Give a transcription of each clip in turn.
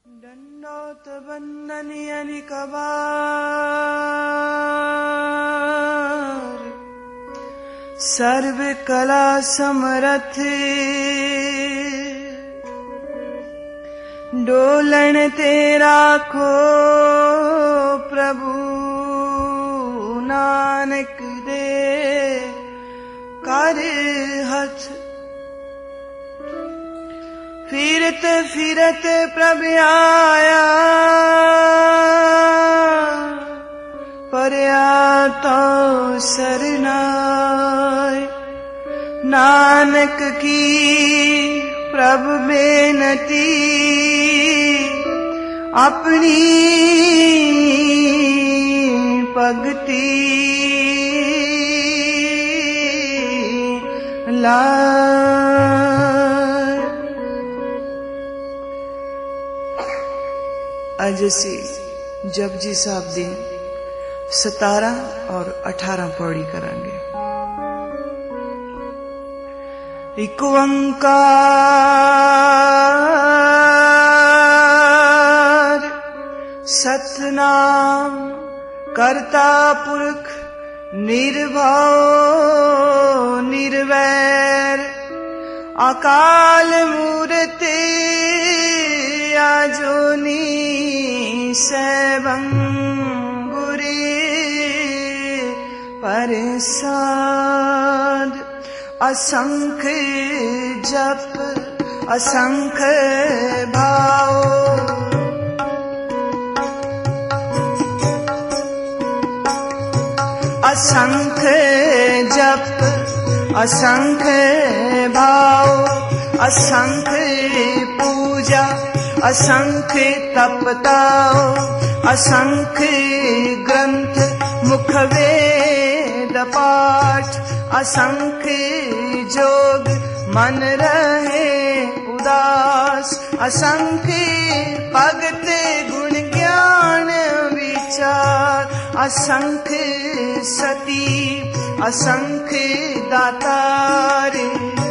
दंडोत बंदनी अनिकबार सर्व कला समरथ डोलन तेरा को प्रभु नानक दे कर हथ फिरत फिरत प्रभ आया परया तो सरनाय नानक की प्रभु बेनती अपनी भगति ला आज ਅਸੀਂ जपजी साहब दी 17 और 18 पौड़ी करांगे। एक ओंकार सतनाम करता पुरख निर्भव निर्वैर अकाल मूर्ति आजोनी सैभं गुरे प्रसाद असंख जप असंख भाव असंख जप असंख भाव असंख पूजा असंख तपताओ असंख ग्रंथ मुख वेद पाठ असंख जोग मन रहे उदास असंख भगत गुण ज्ञान विचार असंख सती असंख दातार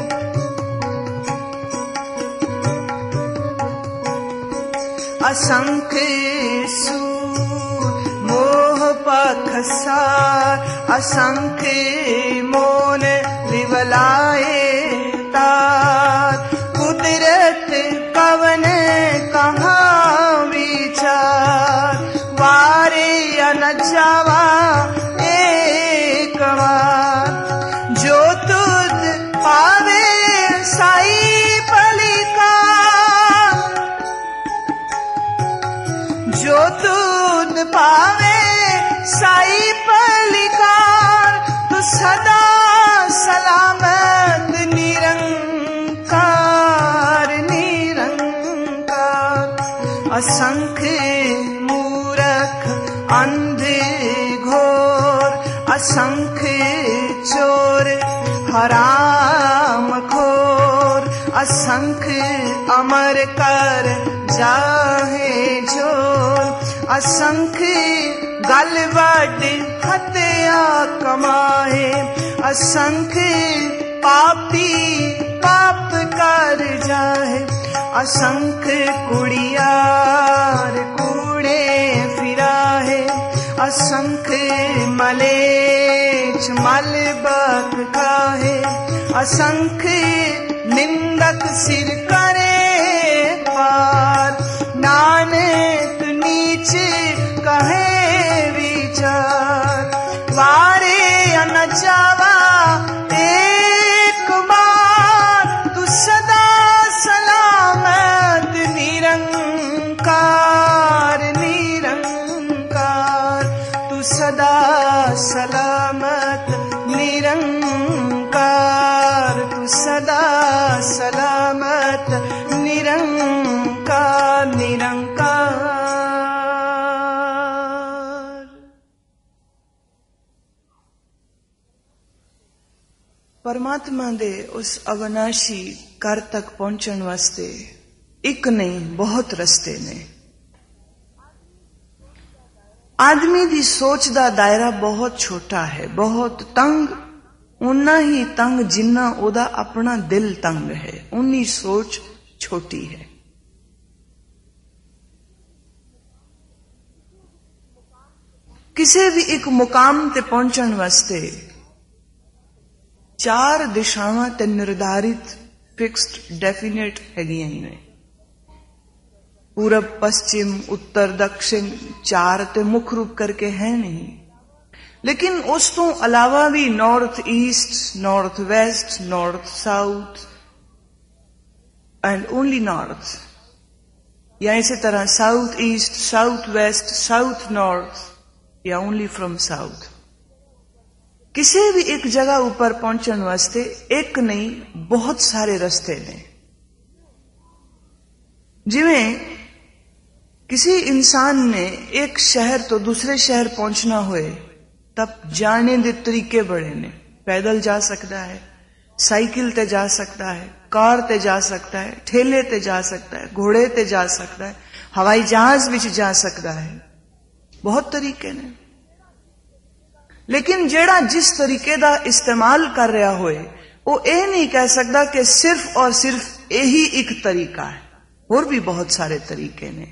असंख सूर मोह पखसार असंख मोन विवलाए तार कुदरत कवन कहाँ विचार वारे न जावा एक बार जो तुद पावे साई पलिका जो तुद पावे साई पलिकार तू सदा सलामत निरंकार निरंकार असंख मूरख अंधे घोर असंख चोर हराम खोर असंख अमर कर जाहे जोर असंख गल वड हत्या कमाए असंख पापी पाप कर जाए असंख कुड़ियार कूड़े फिराहे असंख मलेच मल बक खाए असंख निंदक सिर करे पार नानक नीच कहे विचार वारे न जावा एक बार तू सदा सलामत निरंकार निरंकार तू सदा सलामत निरंकार तू सदा सलामत निरंकार निरंकार। परमात्मा दे उस अविनाशी घर तक पहुंचण वास्ते एक नहीं बहुत रस्ते ने। आदमी दी सोच दा दायरा बहुत छोटा है, बहुत तंग, उन्ना ही तंग जिन्ना ओदा अपना दिल तंग है, उन्नी सोच छोटी है। ਕਿਸੇ ਵੀ ਇੱਕ ਮੁਕਾਮ ਤੇ ਪਹੁੰਚਣ ਵਾਸਤੇ 4 ਦਿਸ਼ਾਵਾਂ ਤੇ ਨਿਰਧਾਰਿਤ ਫਿਕਸਡ ਡੈਫੀਨੇਟ ਹੈਗੀਆਂ ਹੀ ਨੇ। पूरब पश्चिम उत्तर दक्षिण 4 ਤੇ ਮੁੱਖ ਰੂਪ ਕਰਕੇ ਹੈ ਨਹੀਂ, ਲੇਕਿਨ ਉਸ ਤੋਂ ਇਲਾਵਾ ਵੀ north east, north west, north south and only north, ਜਾਂ ਇਸੇ ਤਰ੍ਹਾਂ south east, south west, south north ਜਾਂ ਓਨਲੀ ਫਰਮ ਸਾਊਥ। ਕਿਸੇ ਵੀ ਇੱਕ ਜਗ੍ਹਾ ਉੱਪਰ ਪਹੁੰਚਣ ਵਾਸਤੇ ਇੱਕ ਨਹੀਂ ਬਹੁਤ ਸਾਰੇ ਰਸਤੇ ਨੇ। ਜਿਵੇਂ किसी इंसान ने एक शहर तो दूसरे शहर पहुंचना होए तब जाने दे तरीके बड़े ने। पैदल जा सकता है, साइकिल ते जा सकता है, कार ते जा सकता है, ठेले ते जा सकता है, घोड़े ते जा सकता है, हवाई जहाज विच जा सकता है, बहुत तरीके ने। लेकिन जेड़ा जिस तरीके दा इस्तेमाल कर रहा होए वो ये नहीं कह सकता कि सिर्फ और सिर्फ यही एक तरीका है, और भी बहुत सारे तरीके ने।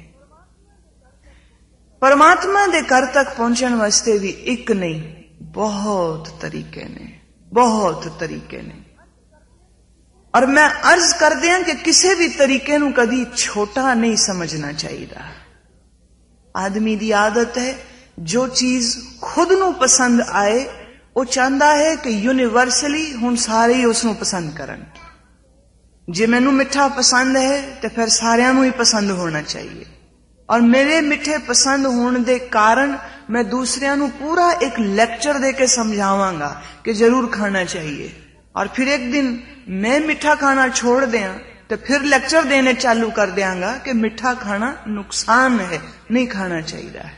परमात्मा दे घर तक पहुंचण वास्ते भी एक नहीं बहुत तरीके ने, बहुत तरीके ने। और मैं अर्ज कर दिया कि किसी भी तरीके नूं कदी छोटा नहीं समझना चाहिए। आदमी दी आदत है जो चीज खुद नूं पसंद आए वो चाहता है कि यूनिवर्सली हुण सारे ही उसनूं पसंद करन। जे मैनूं मिठा पसंद है तो फिर सारियां नूं ही पसंद होना चाहिए, और मेरे मिठे पसंद होने के कारण मैं दूसरियां नूं पूरा एक लेक्चर दे के समझावांगा कि जरूर खाना चाहिए, और फिर एक दिन मैं मिठा खाना छोड़ दिया तो फिर लेक्चर देने चालू कर देंगा कि मिठा खाना नुकसान है, नहीं खाना चाहिए।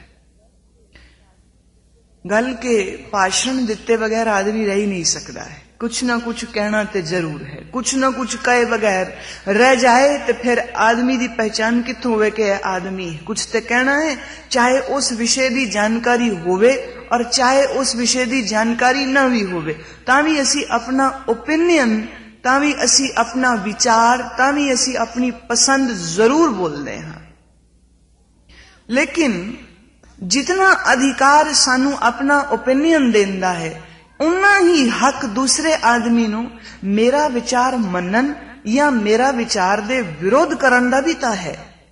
गल के भाषण दिते बगैर आदमी रह ही नहीं सकता है, कुछ ना कुछ कहना तो जरूर है। कुछ ना कुछ कहे बगैर रह जाए तो फिर आदमी की पहचान कित्थों होवे कि आदमी कुछ तो कहना है, चाहे उस विषय की जानकारी होवे और चाहे उस विषय की जानकारी ना भी होवे, तावी असी अपना ओपिनियन, तावी असी अपना विचार, तावी असी अपनी पसंद जरूर बोलते हैं। लेकिन जितना अधिकार सानू अपना ओपिनियन देंदा है उन्ना ही हक दूसरे आदमी नू मेरा विचार मनन या मेरा विचार दे विरोध करन दा भी ता है।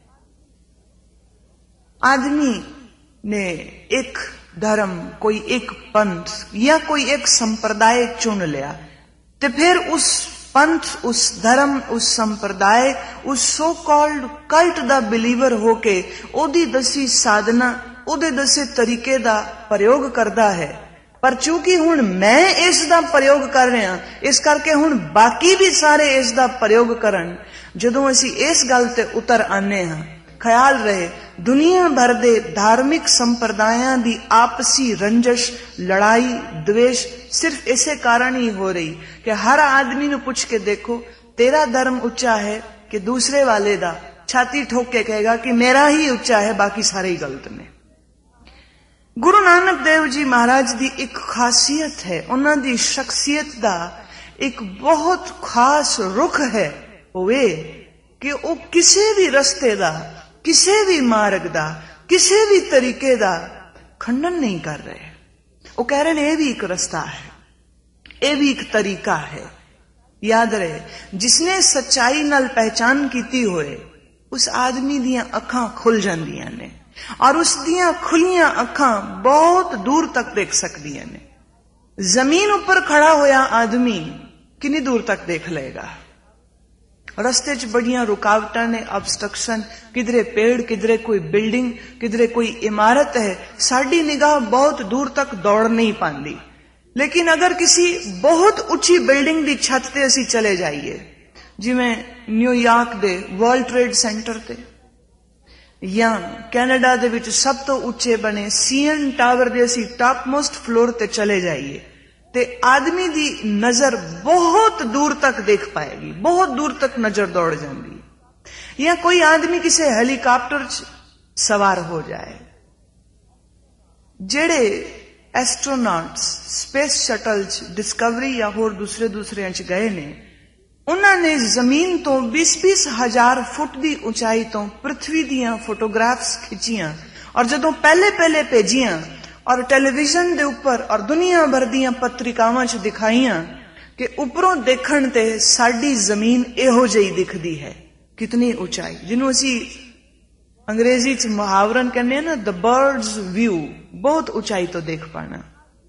आदमी ने एक धर्म, कोई एक पंथ या कोई एक संप्रदाय चुन लिया ते फिर उस पंथ, उस धर्म, उस संप्रदाय, उस सो कॉल्ड कल्ट दा बिलीवर होके ओदी दसी साधना, ओदे दसे तरीके दा प्रयोग करदा है। पर चूंकि हुण मैं इस दा प्रयोग कर रहा, इस करके हुण बाकी भी सारे इस दा प्रयोग करन। जदों असी इस गल ते उतर आने हां, ख्याल रहे दुनिया भर दे धार्मिक संप्रदायां दी आपसी रंजश, लड़ाई, द्वेष सिर्फ इसे कारण ही हो रही कि हर आदमी नूं पुछ के देखो तेरा धर्म ऊंचा है कि दूसरे वाले दा, छाती ठोक के कहेगा कि मेरा ही ऊंचा है, बाकी सारे ही गलत ने। गुरु नानक देव जी महाराज की एक खासियत है, उन्हां दी शख्सियत दा एक बहुत खास रुख है, वो ये कि वो किसी भी रस्ते दा, किसी भी मार्ग दा, किसी भी तरीके दा खंडन नहीं कर रहे। वो कह रहे हैं ये भी एक रास्ता है, ये भी एक तरीका है। याद रहे जिसने सच्चाई नाल पहचान कीती होए उस आदमी दियां अखां खुल जांदियां ने, और उस दियां खुलियां अखां बहुत दूर तक देख सकदियां ने। जमीन ऊपर खड़ा होया आदमी कितनी दूर तक देख लेगा। रस्ते च बड़ियां रुकावटां ने, ऑब्स्ट्रक्शन, किधरे पेड़, किधरे कोई बिल्डिंग, किधरे कोई इमारत है, साडी निगाह बहुत दूर तक दौड़ नहीं पाती। लेकिन अगर किसी बहुत उच्ची बिल्डिंग की छत ते असी चले जाइए, जिवें न्यूयॉर्क दे वर्ल्ड ट्रेड सेंटर ते, या कैनेडा दे विच सब तो उच्चे बने सीएन टावर दे असी टॉप मोस्ट फ्लोर ते चले जाइए, ते आदमी दी नजर बहुत दूर तक देख पाएगी, बहुत दूर तक नजर दौड़ जाएगी। या कोई आदमी किसी हेलीकॉप्टर सवार हो जाए, जेड़े एस्ट्रोनॉट्स स्पेस शटल डिस्कवरी या होर दूसरे गए ने, उन्होंने जमीन तो 20-20 हजार फुट की ऊंचाई तो पृथ्वी दियां फोटोग्राफ्स खिंचियां, और जदों पहले भेजियां और टेलीविजन दे उपर और दुनिया भर दीयां पत्रिकावां च दिखाइयां कि उपरों देखण ते साडी जमीन इहो जही दिखदी है, कितनी ऊंचाई, जिन्हों असी अंग्रेजी च मुहावरन कहने ना, द बर्ड्स व्यू, बहुत ऊंचाई तो देख पाना।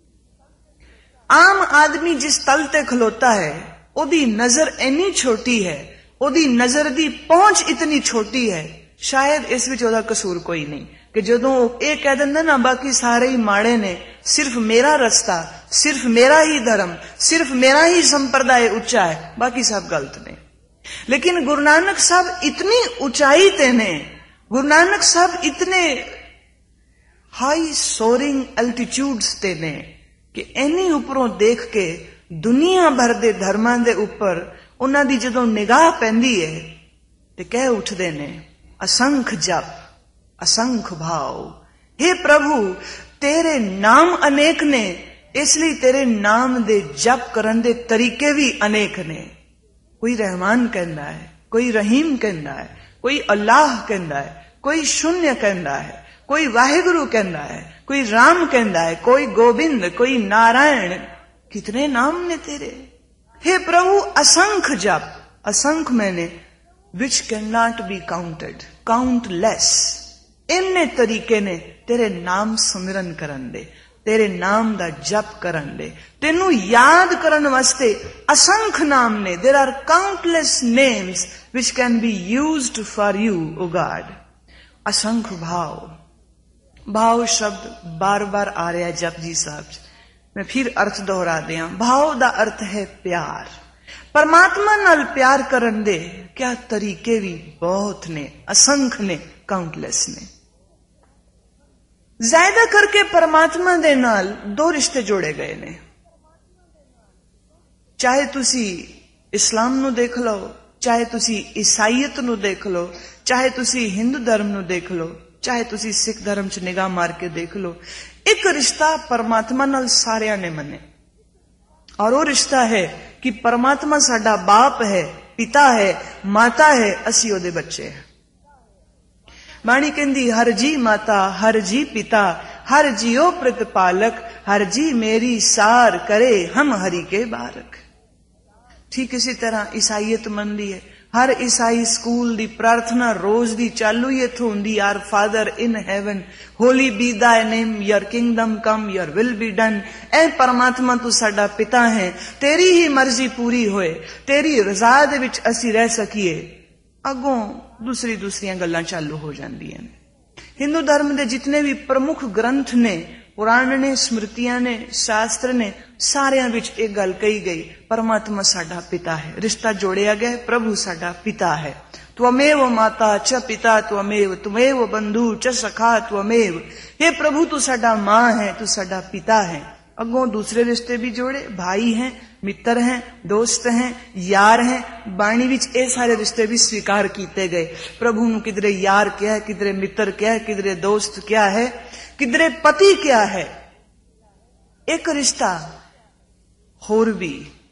आम आदमी जिस तल ते खलोता है ओदी नजर इन्नी छोटी है, ओदी नजर दी पहुंच इतनी छोटी है, शायद इस विच ओदा कसूर कोई नहीं कि जदों ये कह दिंदा ना बाकी सारे ही माड़े ने, सिर्फ मेरा रस्ता, सिर्फ मेरा ही धर्म, सिर्फ मेरा ही संप्रदाय उच्चा है, बाकी सब गलत ने। लेकिन गुरु नानक साहब इतनी ऊंचाई ते ने, गुरु नानक साहब इतने हाई सोरिंग एल्टीट्यूड्स ते ने कि इन्नी उपरों देख के दुनिया भर दे धर्मां दे उपर उन्हां दी जदों निगाह पैंदी है ते कह उठदे ने, असंख जप असंख भाव। हे प्रभु तेरे नाम अनेक ने, इसलिए तेरे नाम दे जप करन दे तरीके भी अनेक ने। कोई रहमान कहंदा है, कोई रहीम कहंदा है, कोई अल्लाह कहंदा है, कोई शून्य कहंदा है, कोई वाहिगुरु कहंदा है, कोई राम कहंदा है, कोई गोविंद, कोई नारायण, कितने नाम ने तेरे। हे प्रभु असंख जप, असंख मैंने which cannot be counted, countless, इन्ने तरीके ने तेरे नाम सुमिरन करन दे, तेरे नाम दा जप करन दे, तेनू याद करन वास्ते असंख नाम ने। There are countless names which can be used for you, O God. असंख भाव, भाव शब्द बार बार आ रहा है जपजी साहब, मैं फिर अर्थ दोहरा दिया। भाव दा अर्थ है प्यार, परमात्मा नाल प्यार करन दे क्या तरीके भी बहुत ने, असंख ने, काउंटलेस ने। ज्यादा करके परमात्मा दे नाल दो रिश्ते जोड़े गए ने, चाहे तुसी इस्लाम नू देख लो, चाहे तुसी ईसाईयत नू देख लो, चाहे तुसी हिंदू धर्म नू देख लो, चाहे तुसी सिख धर्म च निगाह मार के देख लो, एक रिश्ता परमात्मा नाल सारियां ने मने, और वो रिश्ता है कि परमात्मा साडा बाप है, पिता है, माता है, असी ओदे बच्चे हैं। बाणी कहंदी हर जी माता हर जी पिता, हर जियो प्रतिपालक, हर जी मेरी सार करे हम हरि के बारक। ठीक इसी तरह ईसाईयत मनदी है, हर ईसाई स्कूल दी प्रार्थना रोज दी चालू ही इत्थों हुंदी, our father in heaven holy be thy name, your kingdom come, your will be done. ऐ परमात्मा तू साडा पिता है, तेरी ही मर्जी पूरी होए, तेरी रजा दे विच असी रह सकीए। अगों दूसरियां गल्लां चालू हो जांदियां ने। हिंदू धर्म दे जितने भी प्रमुख ग्रंथ ने, पुराण ने, स्मृतियां ने, शास्त्र ने, सारियां विच एक गल कही गई, परमात्मा साडा पिता है। रिश्ता जोड़िया गया, प्रभु साडा पिता है। त्वमेव माता च पिता त्वमेव, त्वमेव बंधु च सखा त्वमेव। हे प्रभु तू साडा मां है, तू साडा पिता है। अगों दूसरे रिश्ते भी जोड़े, भाई हैं, मित्र हैं, दोस्त हैं, यार हैं। बाणी विच ये सारे रिश्ते भी स्वीकार किए गए। प्रभु नू किधरे यार क्या है, किधरे मित्र क्या है, किधरे दोस्त क्या है, किधरे पति क्या है। एक रिश्ता होर भी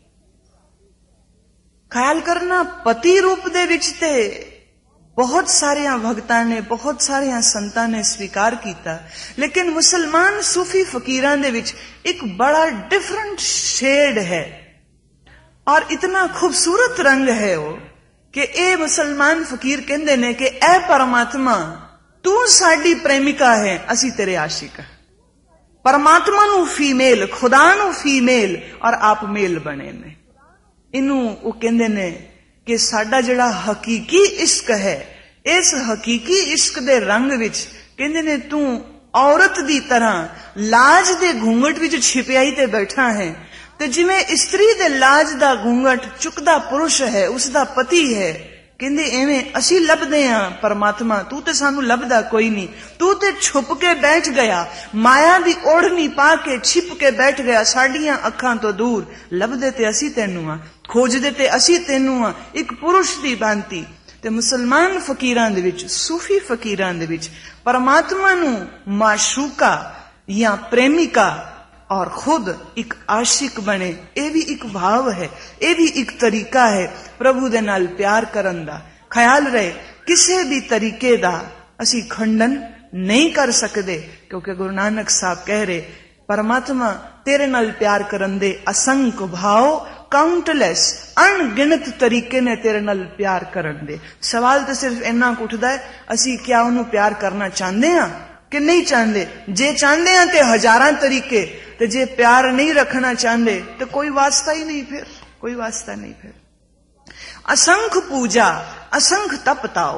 ख्याल करना, पति रूप दे विच ते बहुत सारियां भगतां ने, बहुत सारियां संतां ने स्वीकार किया, लेकिन मुसलमान सूफी फकीरां दे विच एक बड़ा डिफरेंट शेड है और इतना खूबसूरत रंग है वो कि ए मुसलमान फकीर कहंदे ने कि ए परमात्मा तू साडी प्रेमिका है, असी तेरे आशिक। परमात्मा नू फीमेल, खुदा नू फीमेल और आप मेल बने ने। इनू वो कहंदे ने कि साडा जिहड़ा हकीकी इश्क है, इस हकीकी इश्क दे रंग विच कहंदे ने तू औरत दी तरह लाज दे घूंघट विच छिपियाई ते बैठा है, ते जिवें स्त्री दे लाज दा घूंघट चुकदा पुरुष है, उसदा पति है। कहंदे एवें असी लभदे हां परमात्मा, तू ते सानू लभदा कोई नहीं, तू ते छुप के बैठ गया, माया दी ओढ़नी पा के छिप के बैठ गया साडियां अखां तो दूर। लभदे ते असी तैनू हां, खोजदे ते असी तैनू हां, एक पुरुष दी भांति। ते मुसलमान फकीरां दे विच, सूफी फकीरां दे विच परमात्मा नू माशूका या प्रेमिका और खुद एक आशिक बने, ये भी एक भाव है, ये भी एक तरीका है प्रभु दे नाल प्यार करन दा। ख्याल रहे किसी भी तरीके दा असी खंडन नहीं कर सकते, क्योंकि गुरु नानक साहब कह रहे परमात्मा तेरे नाल प्यार करन दे असंख भाव, काउंटलैस अणगिणत तरीके ने तेरे नाल प्यार करन दे। सवाल तो सिर्फ इन्ना उठदा है, असी क्या उन्होंने प्यार करना चाहते हैं कि नहीं चाहते? जे चाहते हैं तो हजारां तरीके, ते जे प्यार नहीं रखना चाहते तो कोई वास्ता ही नहीं, फिर कोई वास्ता नहीं। फिर असंख पूजा, असंख तपताओ,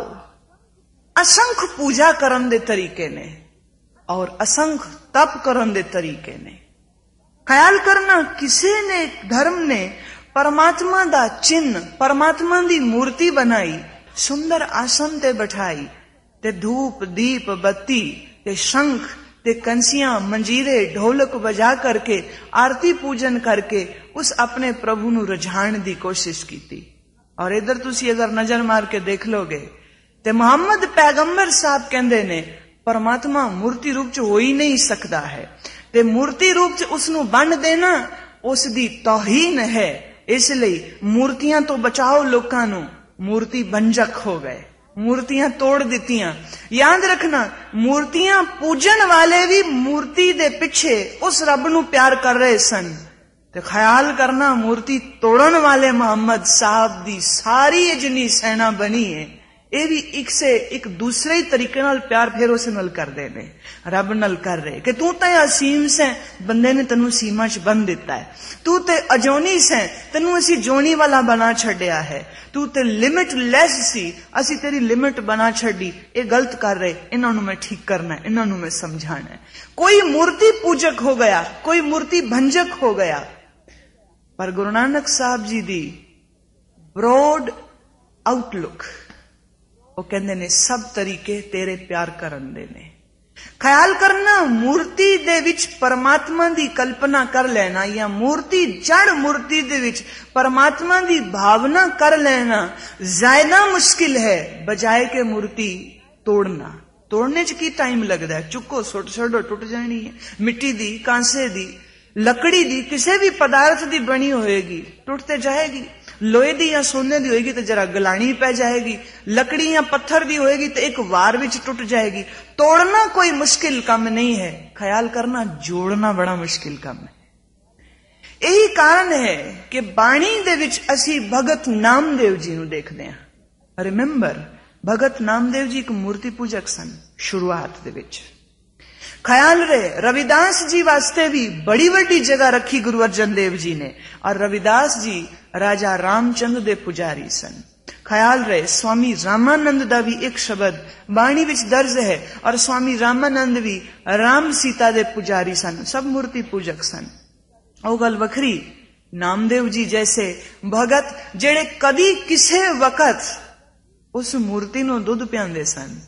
असंख पूजा करन दे तरीके ने और असंख तप करन दे तरीके ने। ख्याल करना, किसी ने धर्म ने परमात्मा दा चिन्ह, परमात्मा दी मूर्ति बनाई, सुंदर आसन ते बैठाई, ते धूप दीप बत्ती ते शंख ते कंसियां मंजीरे ढोलक बजा करके आरती पूजन करके उस अपने प्रभु नु रझाण दी कोशिश की। और इधर तुसी अगर नजर मार के देख लोगे ते मुहम्मद पैगंबर साहब कहंदे ने परमात्मा मूर्ति रूप च हो ही नहीं सकता है, ते मूर्ति रूप च उसनु बन देना उस दी तौहीन है। इसलिए मूर्तियां तो बचाओ लोकां नु, मूर्ति बंजक हो गए, मूर्तियां तोड़ दित्तियां। याद रखना, मूर्तियां पूजन वाले भी मूर्ति दे पिछे उस रब नु प्यार कर रहे सन, ते ख्याल करना मूर्ति तोड़न वाले मुहम्मद साहब दी सारी जिन्नी सेना बनी है, ये भी एक से एक दूसरे ही तरीके नाल प्यार फिर उस नाल कर दे ने, रब नाल कर रहे कि तू तो असीम से, बंदे ने तेनू सीमा च बन दिता है, तू ते अजोनी से, तेनू असी जोनी वाला बना छड़िया है, तू ते लिमिटलैस सी, असी तेरी लिमिट बना छड़ी, ये गलत कर रहे, इन्हां नू मैं ठीक करना है, इन्हां नू मैं समझाना है। कोई मूर्ति पूजक हो गया, कोई मूर्ति भंजक हो गया, पर गुरु नानक साहब जी दी ब्रॉड आउटलुक, वो कहते ने सब तरीके तेरे प्यार करन दे ने। ख्याल करना, मूर्ति दे विच परमात्मा दी कल्पना कर लेना या मूर्ति जड़ मूर्ति दे विच परमात्मा दी भावना कर लेना ज्यादा मुश्किल है बजाय के मूर्ति तोड़ना। तोड़ने च की टाइम लगता है, चुको सुट छड़ो टुट जानी है। मिट्टी दी, कांसे दी, लकड़ी दी, किसी भी पदार्थ दी बनी होएगी टुटते जाएगी। लोहे दी या सोने दी होएगी तो जरा गलानी पै जाएगी, लकड़ी या पत्थर दी होएगी तो एक वार विच टूट जाएगी। तोड़ना कोई मुश्किल काम नहीं है, ख्याल करना जोड़ना बड़ा मुश्किल काम है। यही कारण है कि बाणी दे विच असी भगत नामदेव जी नूं देखदे हां। रिमेंबर, भगत नामदेव जी एक मूर्ति पूजक सन शुरुआत दे विच। ख्याल रहे, रविदास जी वास्ते भी बड़ी बड़ी जगह रखी गुरु अर्जन देव जी ने, और रविदास जी राजा रामचंद्र दे पुजारी सन। ख्याल रहे, स्वामी रामानंद दा भी एक शब्द बाणी विच दर्ज है, और स्वामी रामानंद भी राम सीता दे पुजारी सन, सब मूर्ति पूजक सन। ओ गल वखरी, नामदेव जी जैसे भगत जेड़े कदी किसे वक्त उस मूर्ति नूं दुध पियांदे सन।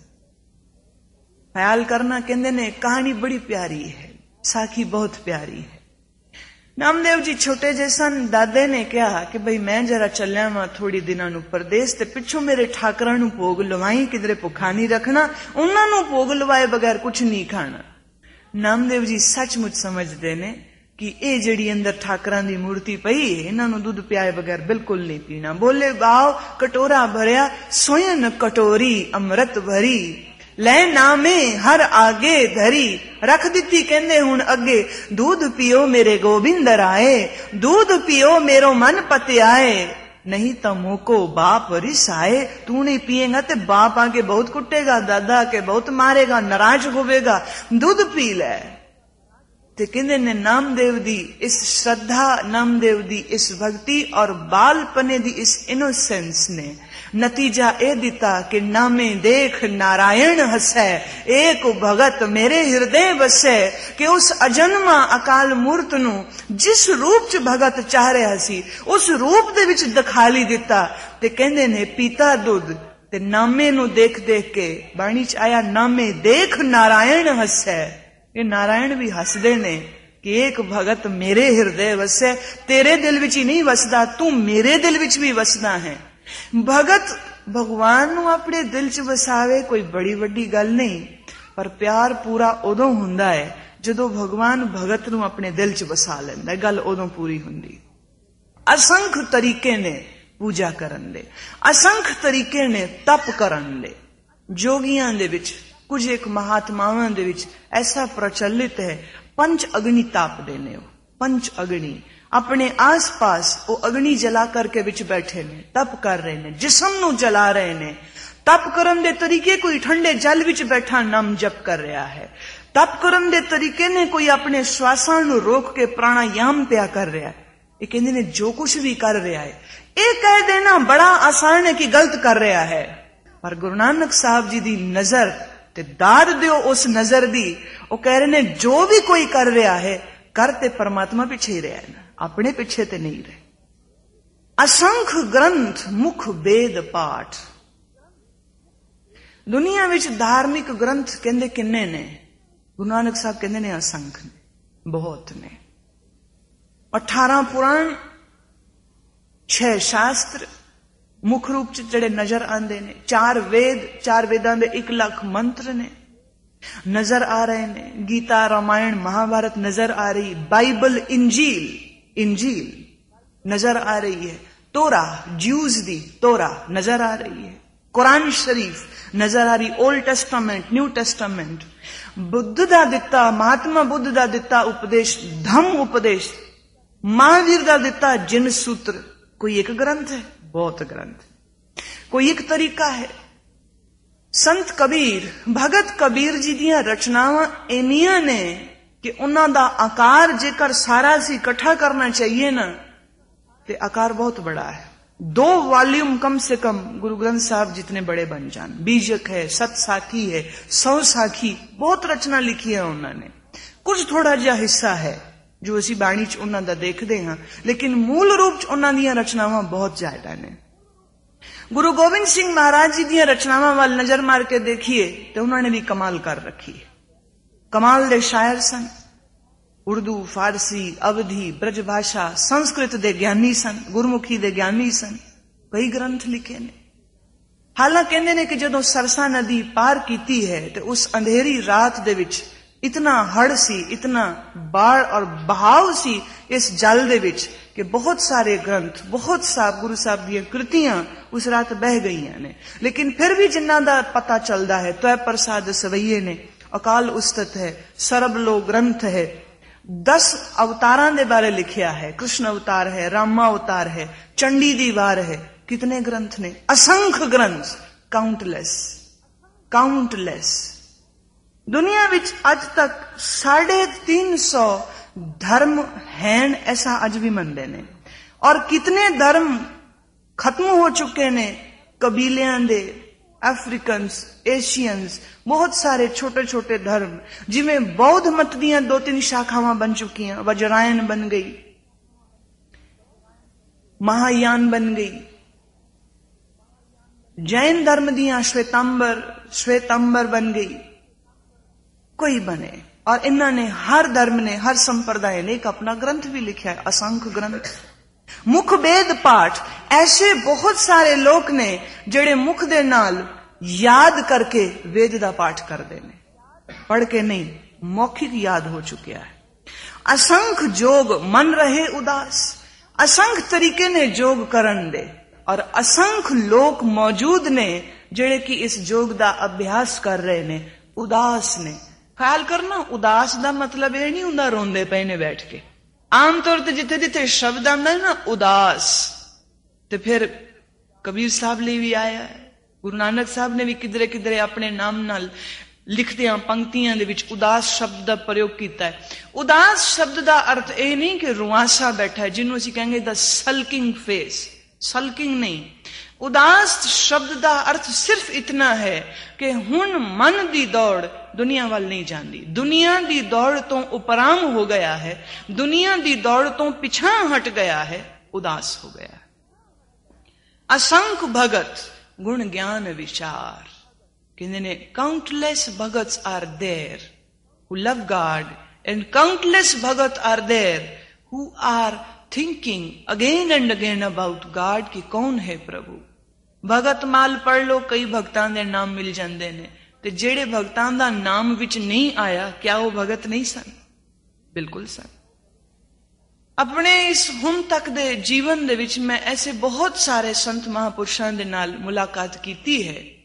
ख्याल करना, कहंदे ने कहानी बड़ी प्यारी है, साखी बहुत प्यारी है। नामदेव जी छोटे जे सन, दादे ने कहा कि भाई मैं जरा चलिया वा थोड़ी दिनां नूं परदेस, ते पिछों मेरे ठाकरां नूं भोग लवाई, किधरे भुखा नहीं रखना, उन्हां नूं भोग लवाए बगैर कुछ नहीं खाना। नामदेव जी सचमुच समझदे ने कि ये जिहड़ी अंदर ठाकरां दी मूर्ति पई है, इन्हां नूं दुध पियाए बगैर बिल्कुल नहीं पीना। बोले, गाओ कटोरा भरिया, सोयन कटोरी अमृत भरी, ले नामे हर आगे धरी, रख दिती कहंदे हुण अगे, दूध पियो मेरे गोबिंद राए, दूध पियो मेरो मन पतियाए, नहीं तो मोको बाप रिसाए। तू नहीं पिएगा तो बाप आके बहुत कुटेगा, दादा के बहुत मारेगा, नाराज होवेगा, दूध पी ले। ते कहंदे ने नामदेव दी इस श्रद्धा, नामदेव दी इस भक्ति और बालपने दी इस इनोसेंस ने नतीजा ए दिता कि नामे देख नारायण हसै, एक भगत मेरे हृदय बसै। कि उस अजन्मा अकाल मूर्त नू जिस रूप च भगत चाह रहा सी, उस रूप दे विच दिखाली दिता। ते कहंदे ने पीता दुध ते नामे नू देख देख के, बाणी च आया नामे देख नारायण हसै। ये नारायण भी हसदे ने कि एक भगत मेरे हृदय वसै। तेरे दिल विच ही नहीं वसदा, तू मेरे दिल विच भी वसदा है। भगत भगवान नू अपने दिल च वसावे कोई बड़ी वड्डी गल नहीं, पर प्यार पूरा उदों हुंदा है जदों भगवान भगत नू अपने दिल च वसा लैंदा, गल उदों पूरी हुंदी। असंख तरीके ने पूजा करन दे, असंख तरीके ने तप करन दे। जोगियां दे विच ਕੁਝ ਇੱਕ ਮਹਾਤਮਾਵਾਂ ਦੇ ਵਿੱਚ ਐਸਾ ਪ੍ਰਚਲਿਤ ਹੈ, ਪੰਚ ਅਗਨੀ ਤਾਪਦੇ ਨੇ। ਉਹ ਪੰਚ ਅਗਨੀ ਆਪਣੇ ਆਸ-ਪਾਸ ਉਹ ਅਗਨੀ ਜਲਾ ਕਰਕੇ ਵਿੱਚ ਬੈਠੇ ਨੇ, ਤਪ ਕਰ ਰਹੇ ਨੇ, ਜਿਸਮ ਨੂੰ ਜਲਾ ਰਹੇ ਨੇ। ਤਪ ਕਰਨ ਦੇ ਤਰੀਕੇ ਕੋਈ ਠੰਡੇ ਜਲ ਵਿੱਚ ਬੈਠਾ ਨਾਮ ਜਪ ਕਰ ਰਿਹਾ ਹੈ। ਤਪ ਕਰਨ ਦੇ ਤਰੀਕੇ ਨੇ ਕੋਈ ਆਪਣੇ ਸਵਾਸਾਂ ਨੂੰ ਰੋਕ ਕੇ ਪ੍ਰਾਣਾਯਾਮ ਪਿਆ ਕਰ ਰਿਹਾ ਹੈ। ਇਹ ਕਹਿੰਦੇ ਨੇ ਜੋ ਕੁਝ ਵੀ ਕਰ ਰਿਹਾ ਹੈ, ਇਹ ਕਹਿ ਦੇਣਾ ਬੜਾ ਆਸਾਨ ਹੈ ਕਿ ਗਲਤ ਕਰ ਰਿਹਾ ਹੈ, ਪਰ ਗੁਰੂ ਨਾਨਕ ਸਾਹਿਬ ਜੀ ਦੀ ਨਜ਼ਰ ਤੇ ਦਾਦ ਦਿਓ ਉਸ ਨਜ਼ਰ ਦੀ। ਉਹ ਕਹਿ ਰਹੇ ਨੇ ਜੋ ਵੀ ਕੋਈ ਕਰ ਰਿਹਾ ਹੈ, ਕਰ ਤੇ ਪਰਮਾਤਮਾ ਪਿੱਛੇ ਹੀ ਰਿਹਾ ਹੈ, ਆਪਣੇ ਪਿੱਛੇ ਤੇ ਨਹੀਂ ਰਹੇ। ਅਸੰਖ ਗ੍ਰੰਥ ਮੁਖ ਵੇਦ ਪਾਠ। ਦੁਨੀਆ ਵਿੱਚ ਧਾਰਮਿਕ ਗ੍ਰੰਥ ਕਹਿੰਦੇ ਕਿੰਨੇ ਨੇ? ਗੁਰੂ ਨਾਨਕ ਸਾਹਿਬ ਕਹਿੰਦੇ ਨੇ ਅਸੰਖ ਨੇ, ਬਹੁਤ ਨੇ। 18 ਪੁਰਾਣ, 6 ਸ਼ਾਸਤਰ ਮੁੱਖ ਰੂਪ ਚ ਜਿਹੜੇ ਨਜ਼ਰ ਆਉਂਦੇ ਨੇ, 4 ਵੇਦ, 4 ਵੇਦਾਂ ਦੇ 1 ਲੱਖ ਮੰਤਰ ਨੇ ਨਜ਼ਰ ਆ ਰਹੇ ਨੇ। ਗੀਤਾ, ਰਾਮਾਇਣ, ਮਹਾਭਾਰਤ ਨਜ਼ਰ ਆ ਰਹੀ, ਬਾਈਬਲ, ਇੰਜੀਲ ਨਜ਼ਰ ਆ ਰਹੀ ਹੈ, ਤੋਰਾ ਜਿਊਜ਼ ਦੀ ਤੋਰਾ ਨਜ਼ਰ ਆ ਰਹੀ ਹੈ, ਕੁਰਾਨ ਸ਼ਰੀਫ ਨਜ਼ਰ ਆ ਰਹੀ, ਓਲਡ ਟੈਸਟਾਮੈਂਟ, ਨਿਊ ਟੈਸਟਾਮੈਂਟ। ਬੁੱਧ ਦਾ ਦਿੱਤਾ, ਮਹਾਤਮਾ ਬੁੱਧ ਦਾ ਦਿੱਤਾ ਉਪਦੇਸ਼, ਧੰਮ ਉਪਦੇਸ਼, ਮਹਾਵੀਰ ਦਾ ਦਿੱਤਾ ਜਿਨ ਸੂਤਰ। ਕੋਈ ਇੱਕ ਗ੍ਰੰਥ ਹੈ? ਬਹੁਤ ਗ੍ਰੰਥ। ਕੋਈ ਇੱਕ ਤਰੀਕਾ ਹੈ? ਸੰਤ ਕਬੀਰ, ਭਗਤ ਕਬੀਰ ਜੀ ਦੀਆਂ ਰਚਨਾਵਾਂ ਇੰਨੀਆਂ ਨੇ ਕਿ ਉਹਨਾਂ ਦਾ ਆਕਾਰ ਜੇਕਰ ਸਾਰਾ ਸੀ ਇਕੱਠਾ ਕਰਨਾ ਚਾਹੀਏ ਨਾ, ਤੇ ਆਕਾਰ ਬਹੁਤ ਬੜਾ ਹੈ। 2 वॉल्यूम कम से कम गुरु ग्रंथ साहब जितने बड़े बन जान। बीजक है, सत साखी है, 100 साखी, बहुत रचना लिखी है उन्होंने। कुछ थोड़ा जिहा हिस्सा है जो असी बाणी च उन्हां दा देखदे हां, लेकिन मूल रूप च उन्हां दीयां रचनावां बहुत ज्यादा ने। गुरु गोबिंद सिंह महाराज जी दीयां रचनावां वाल नजर मार के देखिए तो उन्होंने भी कमाल कर रखी है। कमाल दे शायर सन, उर्दू, फारसी, अवधी, ब्रज भाषा, संस्कृत दे ज्ञानी सन, गुरमुखी दे ज्ञानी सन। कई ग्रंथ लिखे ने। हालांकि कहते ने कि जदों सरसा नदी पार कीती है तो उस अंधेरी रात दे विच इतना हड़ सी, इतना बाढ़ और बहाव सी इस जल दे विच कि बहुत सारे ग्रंथ, बहुत सा गुरु साहब दी कृतियां उस रात बह गई ने। लेकिन फिर भी जिन्हां दा पता चलदा है, त्वै प्रसाद सवैये ने, अकाल उस्तत है, सरब लो ग्रंथ है, 10 अवतारां दे बारे लिखिया है। कृष्ण अवतार है, रामा अवतार है, चंडी दी वार है। कितने ग्रंथ ने? असंख्य ग्रंथ, काउंटलेस। दुनिया विच अज तक 350 धर्म हैं, ऐसा अज भी मनते ने। और कितने धर्म खत्म हो चुके ने, कबीलियां दे, अफ्रीकन्स, एशियंस, बहुत सारे छोटे छोटे धर्म, जिमें बौद्ध मत दियां 2-3 शाखावां बन चुकी, वज्रायन बन गई, महायान बन गई, जैन धर्म दियां श्वेतांबर बन गई, कोई बने। और इन्होंने हर धर्म ने, हर संप्रदाय ने एक अपना ग्रंथ भी लिखा है, असंख्य ग्रंथ। मुख वेद पाठ, ऐसे बहुत सारे लोग ने जेड़े मुख दे नाल याद करके वेद दा पाठ करते ने, पढ़ के नहीं, मौखिक याद हो चुका है। असंख्य जोग, मन रहे उदास, असंख्य तरीके ने जोग करन दे, और असंख्य लोग मौजूद ने जेड़े कि इस जोग दा अभ्यास कर रहे ने, उदास ने। ख्याल करना, उदास दा मतलब ये नहीं हुंदा रोंदे पे ने बैठ के। आमतौर ते जिथे जिथे शब्द आंदा है ना उदास, ते फिर कबीर साहब ले भी आया है, गुरु नानक साहब ने भी किधरे किधरे अपने नाम नाल लिखदियां पंक्तियां दे विच उदास शब्द दा प्रयोग कीता है। उदास शब्द दा अर्थ ये नहीं कि रुआसा बैठा है, जिन्हों असीं कहेंगे द सल्किंग फेस, सल्किंग नहीं। उदास शब्द दा अर्थ सिर्फ इतना है कि हुण मन दी दौड़ दुनिया वाल नहीं जाती, दुनिया दी दौड़ तो उपराम हो गया है, दुनिया दी दौड़ तो पिछा हट गया है, उदास हो गया है। असंख्य भगत गुण ज्ञान विचार, कहते ने countless bhagat are there who love God and countless bhagat are there who are thinking again and again about God कि कौन है प्रभु। भगत माल पढ़ लो, कई भगतां दे नाम मिल जांदे ने, ते जेड़े भगतां दा नाम विच नहीं आया, क्या वो भगत नहीं सन? बिल्कुल सन। अपने इस हुण तक दे जीवन दे विच मैं ऐसे बहुत सारे संत महापुरुषां दे नाल मुलाकात कीती है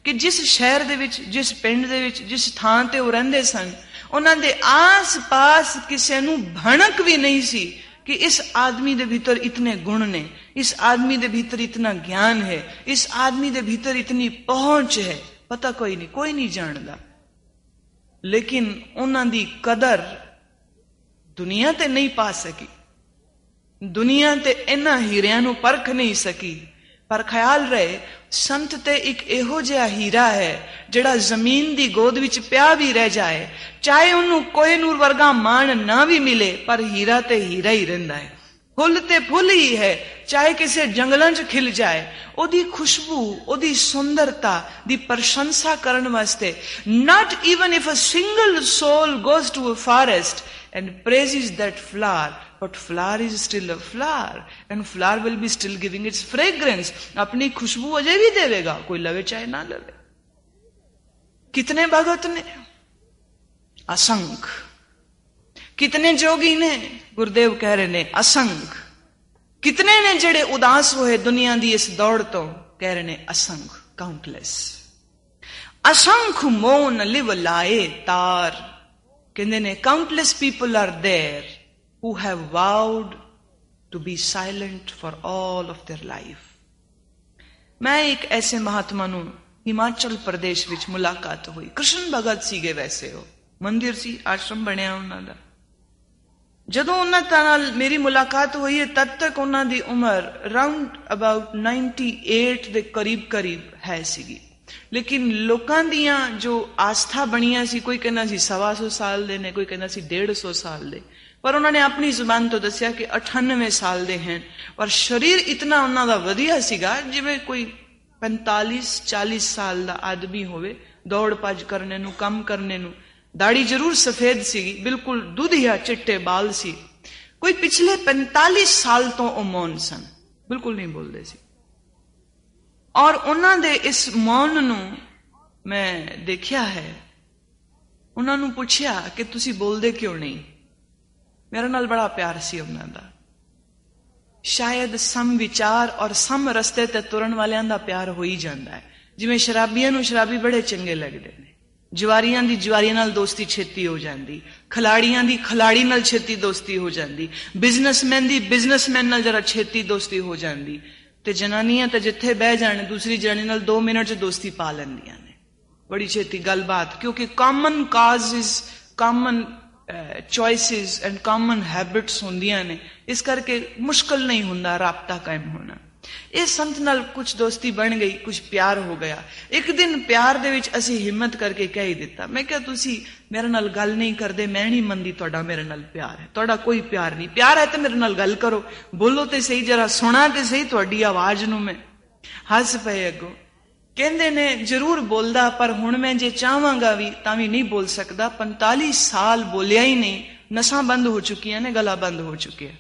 ਕਿ ਜਿਸ ਸ਼ਹਿਰ ਦੇ ਵਿੱਚ, ਜਿਸ ਪਿੰਡ ਦੇ ਵਿੱਚ, ਜਿਸ ਥਾਂ ਤੇ ਉਹ ਰਹਿੰਦੇ ਸਨ, ਉਹਨਾਂ ਦੇ ਆਸ-ਪਾਸ ਕਿਸੇ ਨੂੰ ਭਣਕ ਵੀ ਨਹੀਂ ਸੀ कि इस आदमी दे भीतर इतने गुण ने, इस आदमी दे भीतर इतना ज्ञान है, इस आदमी दे भीतर इतनी पहुंच है। पता कोई नहीं जानदा, लेकिन उन्हां दी कदर दुनिया ते नहीं पा सकी, दुनिया ते इन्हां हीरियां नूं परख नहीं सकी। पर ख्याल रहे, संत ते एक इहो जिहा हीरा है जिहड़ा जमीन दी गोद विच पिया भी रह जाए, चाहे उन्नू कोहिनूर वर्गा मान ना भी मिले, पर हीरा ते हीरा ही रहिंदा है। फुल ते फुल ही है, चाहे किसी जंगलों च खिल जाए, ओदी खुशबू, ओदी सुंदरता दी प्रशंसा करन वास्ते, not even if a single soul goes to a forest and praises that flower, but flower is still a flower and flower will be still giving its fragrance। अपनी खुशबू अजय भी देवेगा, कोई लवे चाहे ना लवे। कितने भगत ने, असंख्य। कितने जोगी ने, गुरुदेव कह रहे ने असंख्य। कितने ने जेड़े उदास होए दुनिया दी इस दौड़ तो, कह रहे ने असंख्य, काउंटलेस। असंख्य मौन लिव लाए तार, कहते ने countless people are there who have vowed to be silent for all of their life। मैं एक ऐसे महात्मा नूं हिमाचल प्रदेश विच मुलाकात हुई। कृष्ण भगत सीगे, वैसे हो मंदिर सी, आश्रम बनया उन्हां दा। जदों उन्हां नाल मेरी मुलाकात हुई है, तद तक उन्हां दी उम्र अराउंड अबाउट 98 दे करीब करीब है सीगी। लेकिन लोकां दियां जो आस्था बणियां सी, कोई कहना सी 125 साल दे ने, कोई कहना सी 150 साल दे, पर उन्होंने अपनी जुबान तो दसिया कि 98 साल दे हैं। और शरीर इतना उन्हां दा वधिया सीगा जिवें कोई 45-40 साल दा आदमी होवे, दौड़ भज करने नूं, काम करने नूं। दाढ़ी जरूर सफेद सीगी, बिल्कुल दुधिया चिट्टे बाल सी। कोई पिछले 45 साल तो ओ मौन सन, बिल्कुल नहीं बोलते सी। और उन्हां दे इस मौन नूं मैं देखिया है। उन्हां नूं पुछया कि तुसी बोलदे क्यों नहीं? मेरे नाल बड़ा प्यार सी उन्हां दा। शायद सम विचार और सम रस्ते ते तुरन वालियां दा प्यार हो ही जांदा है। जिवें शराबियां नूं शराबी बड़े चंगे लगदे ने, जवारियां दी जवारी नाल दोस्ती छेती हो जांदी, खिलाड़ियां दी खिलाड़ी नाल छेती दोस्ती हो जांदी, बिजनेसमैन दी बिजनेसमैन नाल जरा छेती दोस्ती हो जांदी, ते जनानियां ते जिथे बह जाण दूसरी जनानी नाल 2 मिनट च दोस्ती पा लैंदियां ने, बड़ी छेती गलबात। क्योंकि common cause is common choices and common habits होंदियां ने, इस करके मुश्किल नहीं हुंदा राबता कायम होना। इस संत नाल कुछ दोस्ती बन गई, कुछ प्यार हो गया। एक दिन प्यार दे विच असी हिम्मत करके कह ही दिता, मैं क्या तुसी मेरे नाल गल नहीं करदे, मैं नहीं मनदी तुहाडा मेरे नाल प्यार है। तुहाडा कोई प्यार नहीं, प्यार है तो मेरे नाल गल करो, बोलो ते सही, जरा सुना ते सही तुहाडी आवाज नूं। मैं हस पए अगों। कहंदे ने जरूर बोलदा, पर हुण मैं जे चाहांगा भी तां भी नहीं बोल सकदा। 45 साल बोलिया ही नहीं, नसां बंद हो चुकियां ने, गला बंद हो चुकिया।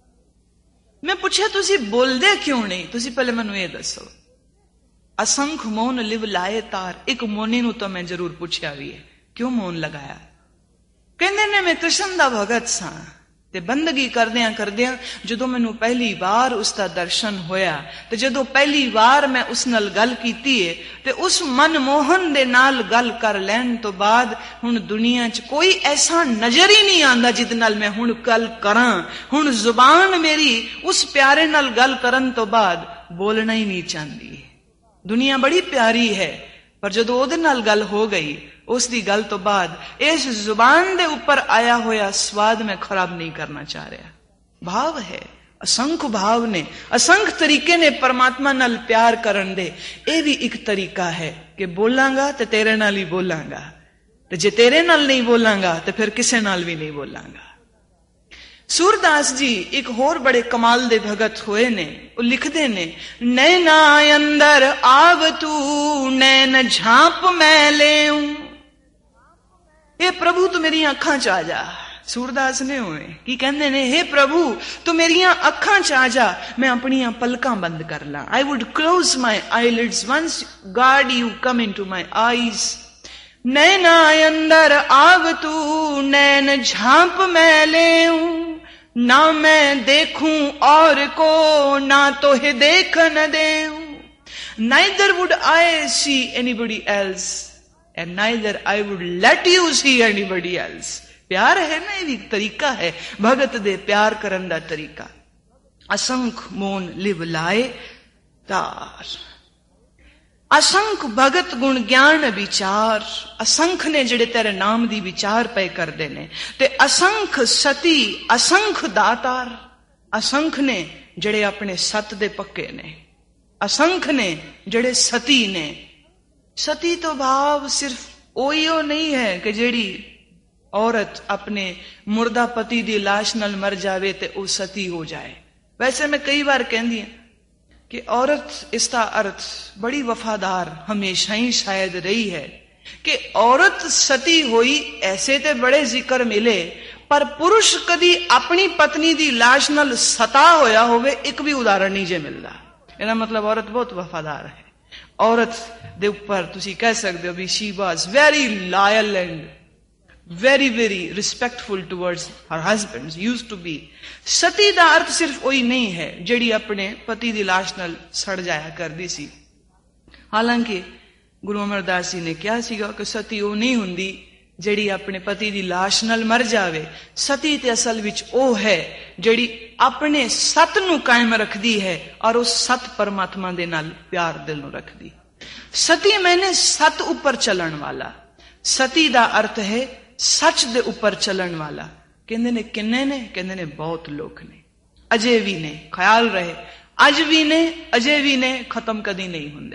मैं पूछा तुसी बोलदे क्यों नहीं? तुसी पहले मैनूं ये दसो। असंख्य मौन लिव लाए तार, एक मौनी नूं तो मैं जरूर पूछया भी है, क्यों मौन लगाया? कहंदे ने मैं कृष्ण दा भगत सां, ते बंदगी करदियां करदियां जदों मैनूं पहली बार उसका दर्शन होया, ते जदों पहली बार मैं उस नाल गल कीती है, ते उस मनमोहन दे नाल गल कर लैण तो बाद हुण दुनिया च कोई ऐसा नजर ही नहीं आंदा जिहदे नाल मैं हुण गल करां। हुण जुबान मेरी उस प्यारे नाल गल करन तो बाद बोलना ही नहीं चाहती। दुनिया बड़ी प्यारी है, पर जदों ओहदे नाल गल हो गई, उस दी गल तो बाद इस जुबान दे ऊपर आया होया स्वाद मैं खराब नहीं करना चाह रहा। भाव है, असंख्य भाव ने, असंख्य तरीके ने परमात्मा नाल प्यार करन दे। ये भी एक तरीका है कि बोलांगा ते तेरे नाल ही बोलांगा, ते जे तेरे नाल नहीं बोलांगा ते फिर किसे नाल भी नहीं बोलांगा। सूरदास जी एक होर बड़े कमाल दे भगत होए ने। वो लिखदे ने, नैना अंदर आव तू नैन झांप मैं लेऊं, हे प्रभु तू मेरी अखां च आ जा। सूरदास ने होए की कहंदे ने, हे प्रभु तू मेरी अखां च आ जा, मैं अपनी पलकां बंद कर ला। I would close my eyelids once God you come into my eyes. नैना अंदर आव तू नैन झांप मैं लेऊं, ना मैं देखूं और को ना तो है देखन देऊं। neither would I see anybody else and neither I would let you see anybody else। प्यार है ना, ये भी तरीका है भगत दे प्यार करन दा तरीका। असंख मोन लिव लाए तार, असंख भगत गुण ज्ञान विचार। असंख ने जिहड़े तेरे नाम दी विचार पे करदे ने, ते असंख सती असंख दातार। असंख ने जिहड़े अपने सत दे पक्के ने, असंख ने जिहड़े सती ने। सती तो भाव सिर्फ ओहियो नहीं है कि जिहड़ी औरत अपने मुर्दा पति दी लाश नाल मर जावे ते ओ सती हो जाए। वैसे मैं कई बार कहंदी हां कि औरत इसका अर्थ बड़ी वफादार हमेशा ही शायद रही है कि औरत सती हुई ऐसे ते बड़े जिक्र मिले, पर पुरुष कदी अपनी पत्नी दी लाश नाल सता होया होवे एक भी उदाहरण नहीं जे मिलदा। इहदा मतलब औरत बहुत वफादार है। औरत दे ऊपर तुसी कह सकदे हो भी she was very loyal and very very respectful towards her husband, used to be। सती दा अर्थ सिर्फ वही नहीं है जिहड़ी अपने पति दी लाश नाल सड़ जाया करदी सी। हालांकि गुरु अमरदास जी ने कहा सीगा कि सती वो नहीं हुंदी जिहड़ी अपने पति दी लाश नाल मर जावे। सती ते असल विच ओ है जिहड़ी अपने सत नू कायम रखदी है और उस सत परमात्मा दे नाल प्यार दिल नू रखदी। सती मैंने सत ऊपर चलन वाला। सती दा अर्थ है सच दे ऊपर चलन वाला। कहंदे ने किन्ने ने? कहंदे ने बहुत लोग ने, अजे भी ने। ख्याल रहे, अज भी ने, अजे भी ने, खत्म कदी नहीं हुंदे।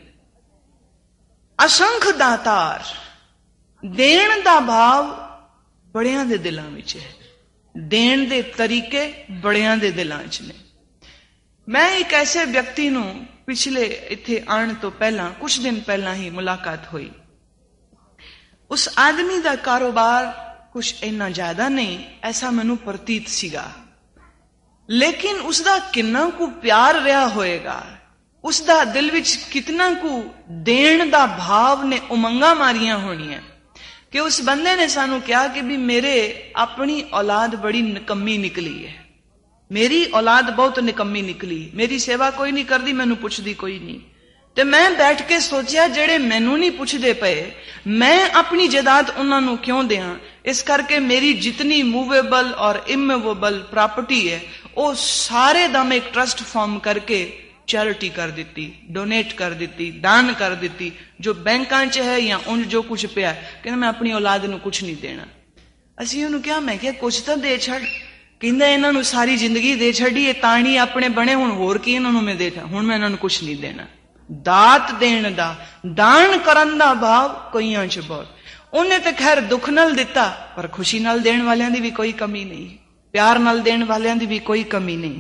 असंख दातार, देण दा भाव बड़ियां दे दिलां विच है, देण दे तरीके बड़ियां दे दिलां च ने। मैं एक ऐसे व्यक्ति नूं पिछले इत्थे आण तो पहला कुछ दिन पहला ही मुलाकात हुई। उस आदमी दा कारोबार कुछ इन्ना ज्यादा नहीं ऐसा मैनू प्रतीत सीगा, लेकिन उसदा किन्ना को प्यार रहा होएगा, उसदा दिल विच कितना को देण दा भाव ने उमंगा मारियां होनियां कि उस बंदे ने सानू कहा कि भी मेरे अपनी औलाद बड़ी निकम्मी निकली है, मेरी औलाद बहुत निकम्मी निकली, मेरी सेवा कोई नहीं करदी, मैनू पुछदी कोई नहीं। ते मैं बैठ के सोचा जेड़े मैनू नहीं पुछदे पे मैं अपनी जायदाद उन्हां नू क्यों दें। इस करके मेरी जितनी मूवेबल और इमूवेबल प्रॉपर्टी है वो सारे दा मैं एक ट्रस्ट फॉर्म करके चैरिटी कर दी, डोनेट कर दी, दान कर दी। जो बैंकां च है या उन जो कुछ पिया कहना मैं अपनी औलाद नू कुछ नहीं देना। असीं उहनूं कहा, मैं क्या कुछ तो दे छड़। कहंदा इन्हां नू सारी जिंदगी दे छड़ी, ताणी अपने बने, हुण होर की इन्हां नू मैं दे, हुण मैं इन्हां नू कुछ नहीं देना। दात देण दा, दान करन दा भाव कईयां च बहुत। उन्हें ते खैर दुख नाल दिता, पर खुशी नाल देण वालियां दी भी कोई कमी नहीं, प्यार नाल देण वालियां दी भी कोई कमी नहीं।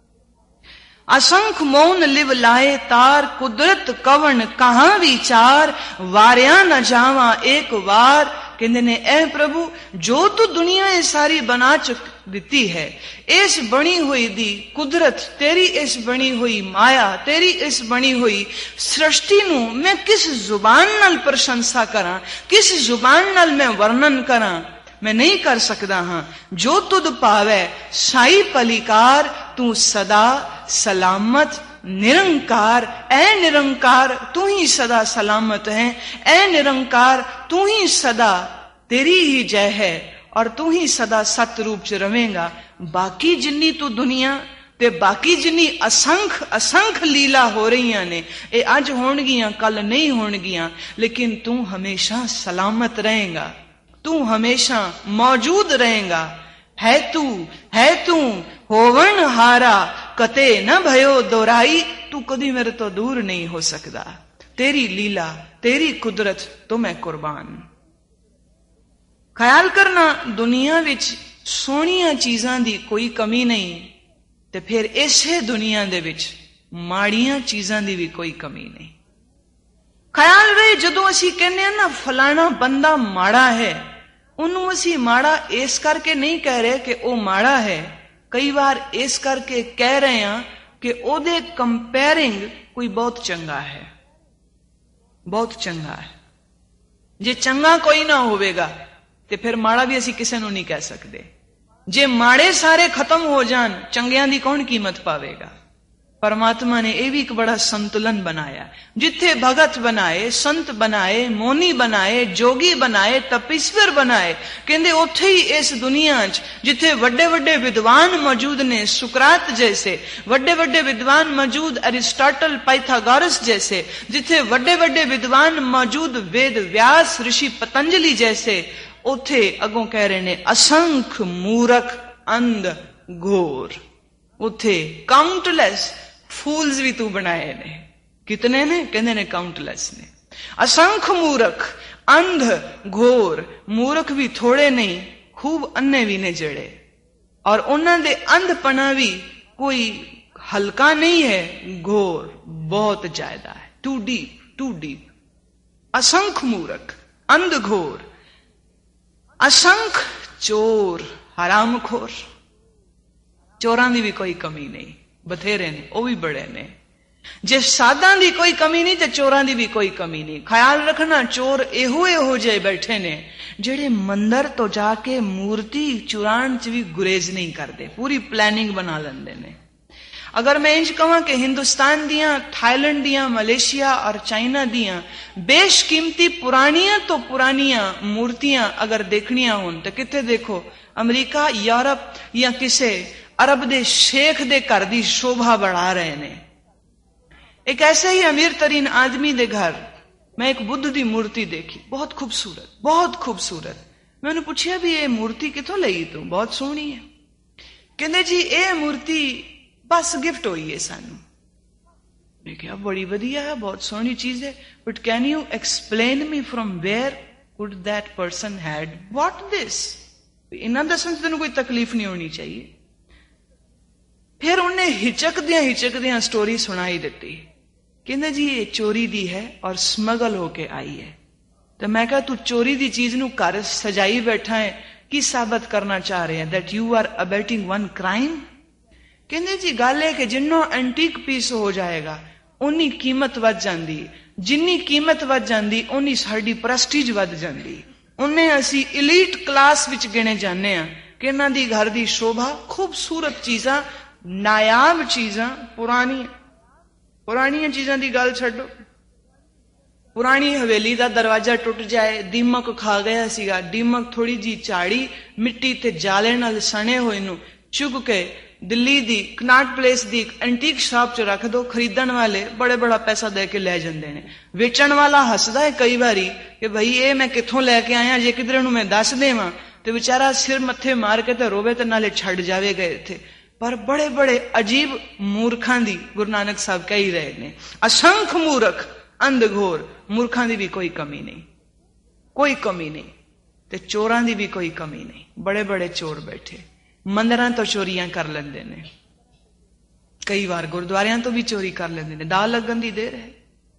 असंख मौन लिव लाए तार, कुदरत कवन कहां विचार, वारिया न जावा एक वार। कहंदे ने ऐ प्रभु जो तू दुनिया ये सारी बना चुक दिती है, इस बनी हुई दी कुदरत तेरी, इस बनी हुई माया तेरी, इस बनी हुई सृष्टि नू मैं किस जुबान नाल प्रशंसा करा, किस जुबान नाल मैं वर्णन करा, मैं नहीं कर सकता। हां जो तुद पावे साई पलिकार, तू सदा सलामत निरंकार। ऐ निरंकार तू ही सदा सलामत है, ऐ निरंकार तू ही सदा तेरी ही जय है और तू ही सदा सत रूप च रवेगा। बाकी जिन्नी तू दुनिया ते बाकी जिन्नी असंख असंख लीला हो रही ने, ये अज होणगियां कल नहीं होणगियां, लेकिन तू हमेशा सलामत रहेगा, तू हमेशा मौजूद रहेगा। है तू होवन हारा, कते न भयो दोराई। तू कदी मेरे तो दूर नहीं हो सकता, तेरी लीला तेरी कुदरत तो मैं कुर्बान। ख्याल करना दुनिया विच सोहणियां चीजां दी कोई कमी नहीं, ते फिर इसे दुनिया दे विच माड़ियां चीजां दी भी कोई कमी नहीं। ख्याल रहे जदों असीं कहने ना फलाना बंदा माड़ा है, उन्होंने असीं माड़ा इस करके नहीं कह रहे कि वो माड़ा है, कई बार इस करके कह रहे हैं कि ओदे कंपेयरिंग कोई बहुत चंगा है, बहुत चंगा है। जे चंगा कोई ना होवेगा ते फिर माड़ा भी असीं किसी नूं नहीं कह सकते। जे माड़े सारे खत्म हो जान, चंगियां दी कौन कीमत पावेगा? परमात्मा ने यह भी एक बड़ा संतुलन बनाया। जिथे भगत बनाए, संत बनाए, मोनी बनाए, जोगी बनाए, तपीश्वर बनाए, कहते उथे ही इस दुनिया च जिथे वड्डे वड्डे विद्वान मौजूद ने, सुकरात जैसे वड्डे वड्डे विद्वान मौजूद, अरिस्टोटल, पाइथागोरस जैसे, जिथे वड्डे वड्डे विद्वान मौजूद, वेद व्यास, ऋषि पतंजलि जैसे, उथे अगों कह रहे ने असंख मूर्ख अंध घोर। उथे काउंटलेस फूल्स भी तू बनाए ने। कितने ने? कहते ने काउंटलेस ने। असंख मूर्ख अंध घोर, मूर्ख भी थोड़े नहीं, खूब अन्ने भी ने जड़े, और उन्होंने दे अंधपना भी कोई हल्का नहीं है, घोर बहुत ज्यादा है, टू डीप, टू डीप। असंख मूर्ख अंध घोर, असंख चोर हरामखोर। चोरां दी भी कोई कमी नहीं, बथेरे ने, वो भी बड़े ने। जे साधां दी कोई कमी नहीं ते चोरां दी भी कोई कमी नहीं। ख्याल रखना, चोर एहो जे बैठे ने जेड़े मंदिर तो जाके मूर्ति चुराण च भी गुरेज नहीं करते, पूरी प्लानिंग बना लेंदे ने। अगर मैं इंज कहां कि हिंदुस्तान दियां, थाईलैंड दियां, मलेशिया और चाइना दियां बेशकीमती पुरानियां तो पुरानियां मूर्तियां अगर देखनियां होन तो किथे देखो, अमरीका, यूरोप या किसे अरब दे शेख दे घर दी शोभा बढ़ा रहे ने। एक ऐसे ही अमीर तरीन आदमी दे घर मैं एक बुद्ध दी मूर्ति देखी, बहुत खूबसूरत, बहुत खूबसूरत। मैंने पूछा भी ये मूर्ति किथों लई तू, बहुत सोहनी है। कहंदे जी ये मूर्ति बस गिफ्ट हुई है सानू। मैं कहा बड़ी वधिया है, बहुत सोहनी चीज है, but can you explain me from where could that person had what this. इन्हां दसन तेन कोई तकलीफ नहीं होनी चाहिए। फिर उन्हें हिचकदियां स्टोरी सुनाई देती। कहते जी ये चोरी दी है और स्मगल होके आई है। तो मैं कहा तू चोरी दी चीज नू घर सजाई बैठा है, की साबित करना चाह रहे हैं? That you are abetting one crime. कहते जी गल है कि जिन्नो एंटीक पीस हो जाएगा उन्नी कीमत वध जाती, जिन्नी कीमत वध जाती उन्नी साडी प्रेस्टीज वध जाती, उन्हें असी इलीट क्लास विच गिने जाने कि इन्हां दी घर दी शोभा, खूबसूरत चीजां, नायाब चीजां, पुरानियां चीजां दी गल छड्डो। पुरानी हवेली दा दरवाजा टुट जाए, दीमक खा गया सीगा, दीमक थोड़ी जी झाड़ी मिट्टी ते जाले नाल सने होए नू चुग के दिल्ली दी कनाट प्लेस दी एंटीक शॉप च रख दो, खरीदण वाले बड़े बड़ा पैसा दे के ले जांदे ने। वेचण वाला हसदा है कई बारी कि भाई ये मैं कित्थों लैके आया, जे किधरे नू मैं दस देवां ते बेचारा सिर मत्थे मार के ते रोवे ते नाले छड़ जावेगा इत्थे। पर बड़े बड़े अजीब मूर्खां दी गुरु नानक साहब कह ही रहे ने, असंख मूर्ख अंध घोर। मूर्खां दी भी कोई कमी नहीं, कोई कमी नहीं, ते चोरां दी भी कोई कमी नहीं। बड़े बड़े चोर बैठे, मंदिरां तो चोरियां कर लेंदे ने, कई बार गुरुद्वारियां तो भी चोरी कर लेंदे ने। दाल लगन दी देर है।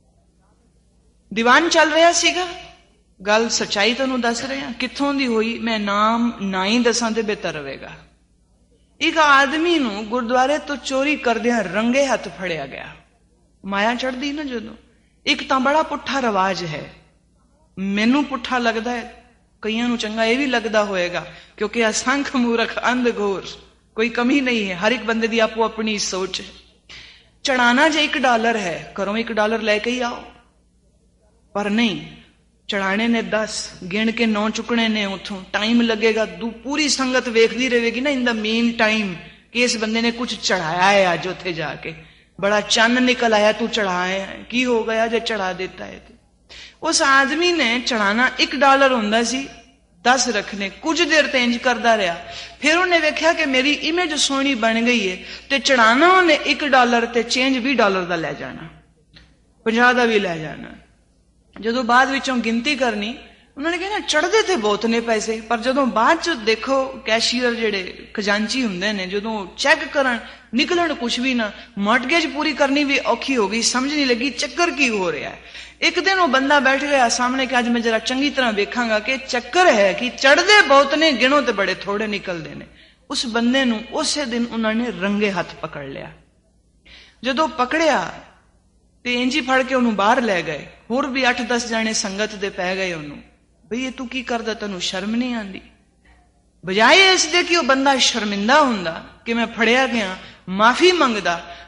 दीवान चल रहा सीगा, गल सच्चाई तुहानूं दस रहे हैं, कित्थों दी होई मैं नाम ना ही दसां ते बेहतर रहेगा। एक आदमी नू गुरुद्वारे तो चोरी करदियां रंगे हथ फड़िया गया। माया चढ़दी ना जदों। एक तां बड़ा पुट्ठा रवाज है, मैनू पुट्ठा लगदा है, कईयां नू चंगा यह भी लगदा होएगा, क्योंकि असंख मूर्ख अंध घोर कोई कमी नहीं है। हर एक बंदे दी आपो अपनी सोच है। चढ़ाना जे $1 है, घरों $1 लेके ही आओ, पर नहीं, चढ़ाने ने 10, गिण के 9 चुकने ने, उथों टाइम लगेगा, पूरी संगत वेखदी रहेगी ना इन द मेन टाइम कि इस बंदे ने कुछ चढ़ाया है। आज उथे जाके बड़ा चन्न निकल आया, तू चढ़ाया है, की हो गया जे चढ़ा देता है। उस आदमी ने चढ़ाना $1 हुंदा सी, 10 रखने। कुछ देर ते इंज करदा रहा, फिर उन्हें वेख्या कि मेरी इमेज सोहनी बन गई है, ते चढ़ाना उन्हें $1 ते चेंज $20 दा लै जाना, 50 दा भी लै जाना। जदों बाद विचों गिनती करनी, उन्होंने कहना चढ़ते थे बहुत ने पैसे, पर जदों बाद च देखो कैशियर जेड़े खजांची हुंदे ने, जदों चेक करन निकलन कुछ भी ना। मॉर्टगेज पूरी करनी भी औखी हो गई, समझ नहीं लगी चक्कर की हो रहा है। एक दिन वो बंदा बैठ गया सामने कि आज मैं जरा चंगी तरह वेखांगा कि चक्कर है कि चढ़ते बहुत ने, गिणो ते बड़े थोड़े निकलते ने। उस बंदे नूं उसे दिन उन्होंने रंगे हाथ पकड़ लिया। जदों पकड़िया ते इंजी फड़ के उन्होंने बाहर लै गए। होर भी 8-10 जाने संगत दे पै गए उन्होंने, बई ये तू की करदा, तैनूं शर्म नहीं आंदी? बजाए इसदे कि वह बंदा शर्मिंदा हुंदा कि मैं फड़िया गया, माफी मंगदा,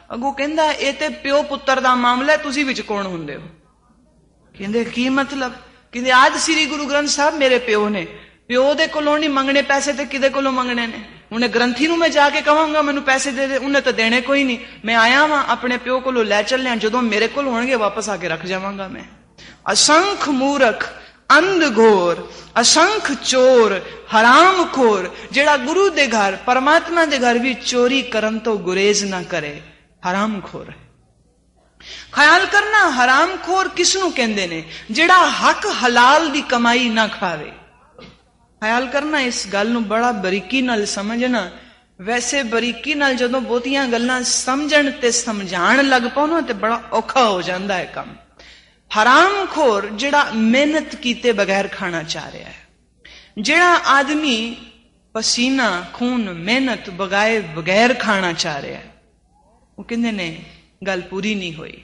ਅੱਗੋਂ ਕਹਿੰਦਾ ਇਹ ਤੇ ਪਿਓ ਪੁੱਤਰ ਦਾ ਮਾਮਲਾ, ਤੁਸੀਂ ਵਿੱਚ ਕੌਣ ਹੁੰਦੇ ਹੋ? ਕਹਿੰਦੇ ਕੀ ਮਤਲਬ? ਕਹਿੰਦੇ ਆਜ ਸ੍ਰੀ ਗੁਰੂ ਗ੍ਰੰਥ ਸਾਹਿਬ ਮੇਰੇ ਪਿਓ ਨੇ, ਪਿਓ ਦੇ ਕੋਲੋਂ ਨਹੀਂ ਮੰਗਣੇ ਪੈਸੇ ਤੇ ਕਿਹਦੇ ਕੋਲੋਂ ਮੰਗਣੇ ਨੇ? ਉਹਨੇ ਗ੍ਰੰਥੀ ਨੂੰ ਮੈਂ ਜਾ ਕੇ ਕਹਾਂਗਾ ਮੈਨੂੰ ਪੈਸੇ ਦੇ ਦੇ, ਉਹਨੇ ਤਾਂ ਦੇਣੇ ਕੋਈ ਨਹੀਂ। ਮੈਂ ਆਇਆ ਵਾਂ ਆਪਣੇ ਪਿਓ ਕੋਲੋਂ ਲੈ ਚੱਲਿਆ, ਜਦੋਂ ਮੇਰੇ ਕੋਲ ਹੋਣਗੇ ਵਾਪਸ ਆ ਕੇ ਰੱਖ ਜਾਵਾਂਗਾ ਮੈਂ। ਅਸੰਖ ਮੂਰਖ ਅੰਧ ਘੋਰ, ਅਸੰਖ ਚੋਰ ਹਰਾਮ ਖੋਰ, ਜਿਹੜਾ ਗੁਰੂ ਦੇ ਘਰ ਪਰਮਾਤਮਾ ਦੇ ਘਰ ਵੀ ਚੋਰੀ ਕਰਨ ਤੋਂ ਗੁਰੇਜ਼ ਨਾ ਕਰੇ, ਹਰਾਮ ਖੋਰ ਹੈ। ਖਿਆਲ ਕਰਨਾ, ਹਰਾਮ ਖੋਰ ਕਿਸ ਨੂੰ ਕਹਿੰਦੇ ਨੇ? ਜਿਹੜਾ ਹੱਕ ਹਲਾਲ ਦੀ ਕਮਾਈ ਨਾ ਖਾਵੇ। ਖਿਆਲ ਕਰਨਾ, ਇਸ ਗੱਲ ਨੂੰ ਬੜਾ ਬਰੀਕੀ ਨਾਲ ਸਮਝਣਾ। ਵੈਸੇ ਬਰੀਕੀ ਨਾਲ ਜਦੋਂ ਬਹੁਤੀਆਂ ਗੱਲਾਂ ਸਮਝਣ ਤੇ ਸਮਝਾਣ ਲੱਗ ਪਾਓ ਨਾ ਤੇ ਬੜਾ ਔਖਾ ਹੋ ਜਾਂਦਾ ਹੈ ਕੰਮ। ਹਰਾਮਖੋਰ ਜਿਹੜਾ ਮਿਹਨਤ ਕੀਤੇ ਬਗੈਰ ਖਾਣਾ ਚਾਹ ਰਿਹਾ ਹੈ, ਜਿਹੜਾ ਆਦਮੀ ਪਸੀਨਾ ਖੂਨ ਮਿਹਨਤ ਬਗਾਏ ਬਗੈਰ ਖਾਣਾ ਚਾਹ ਰਿਹਾ ਹੈ, ਉਹ ਕਹਿੰਦੇ ਨੇ ਗੱਲ ਪੂਰੀ ਨਹੀਂ ਹੋਈ।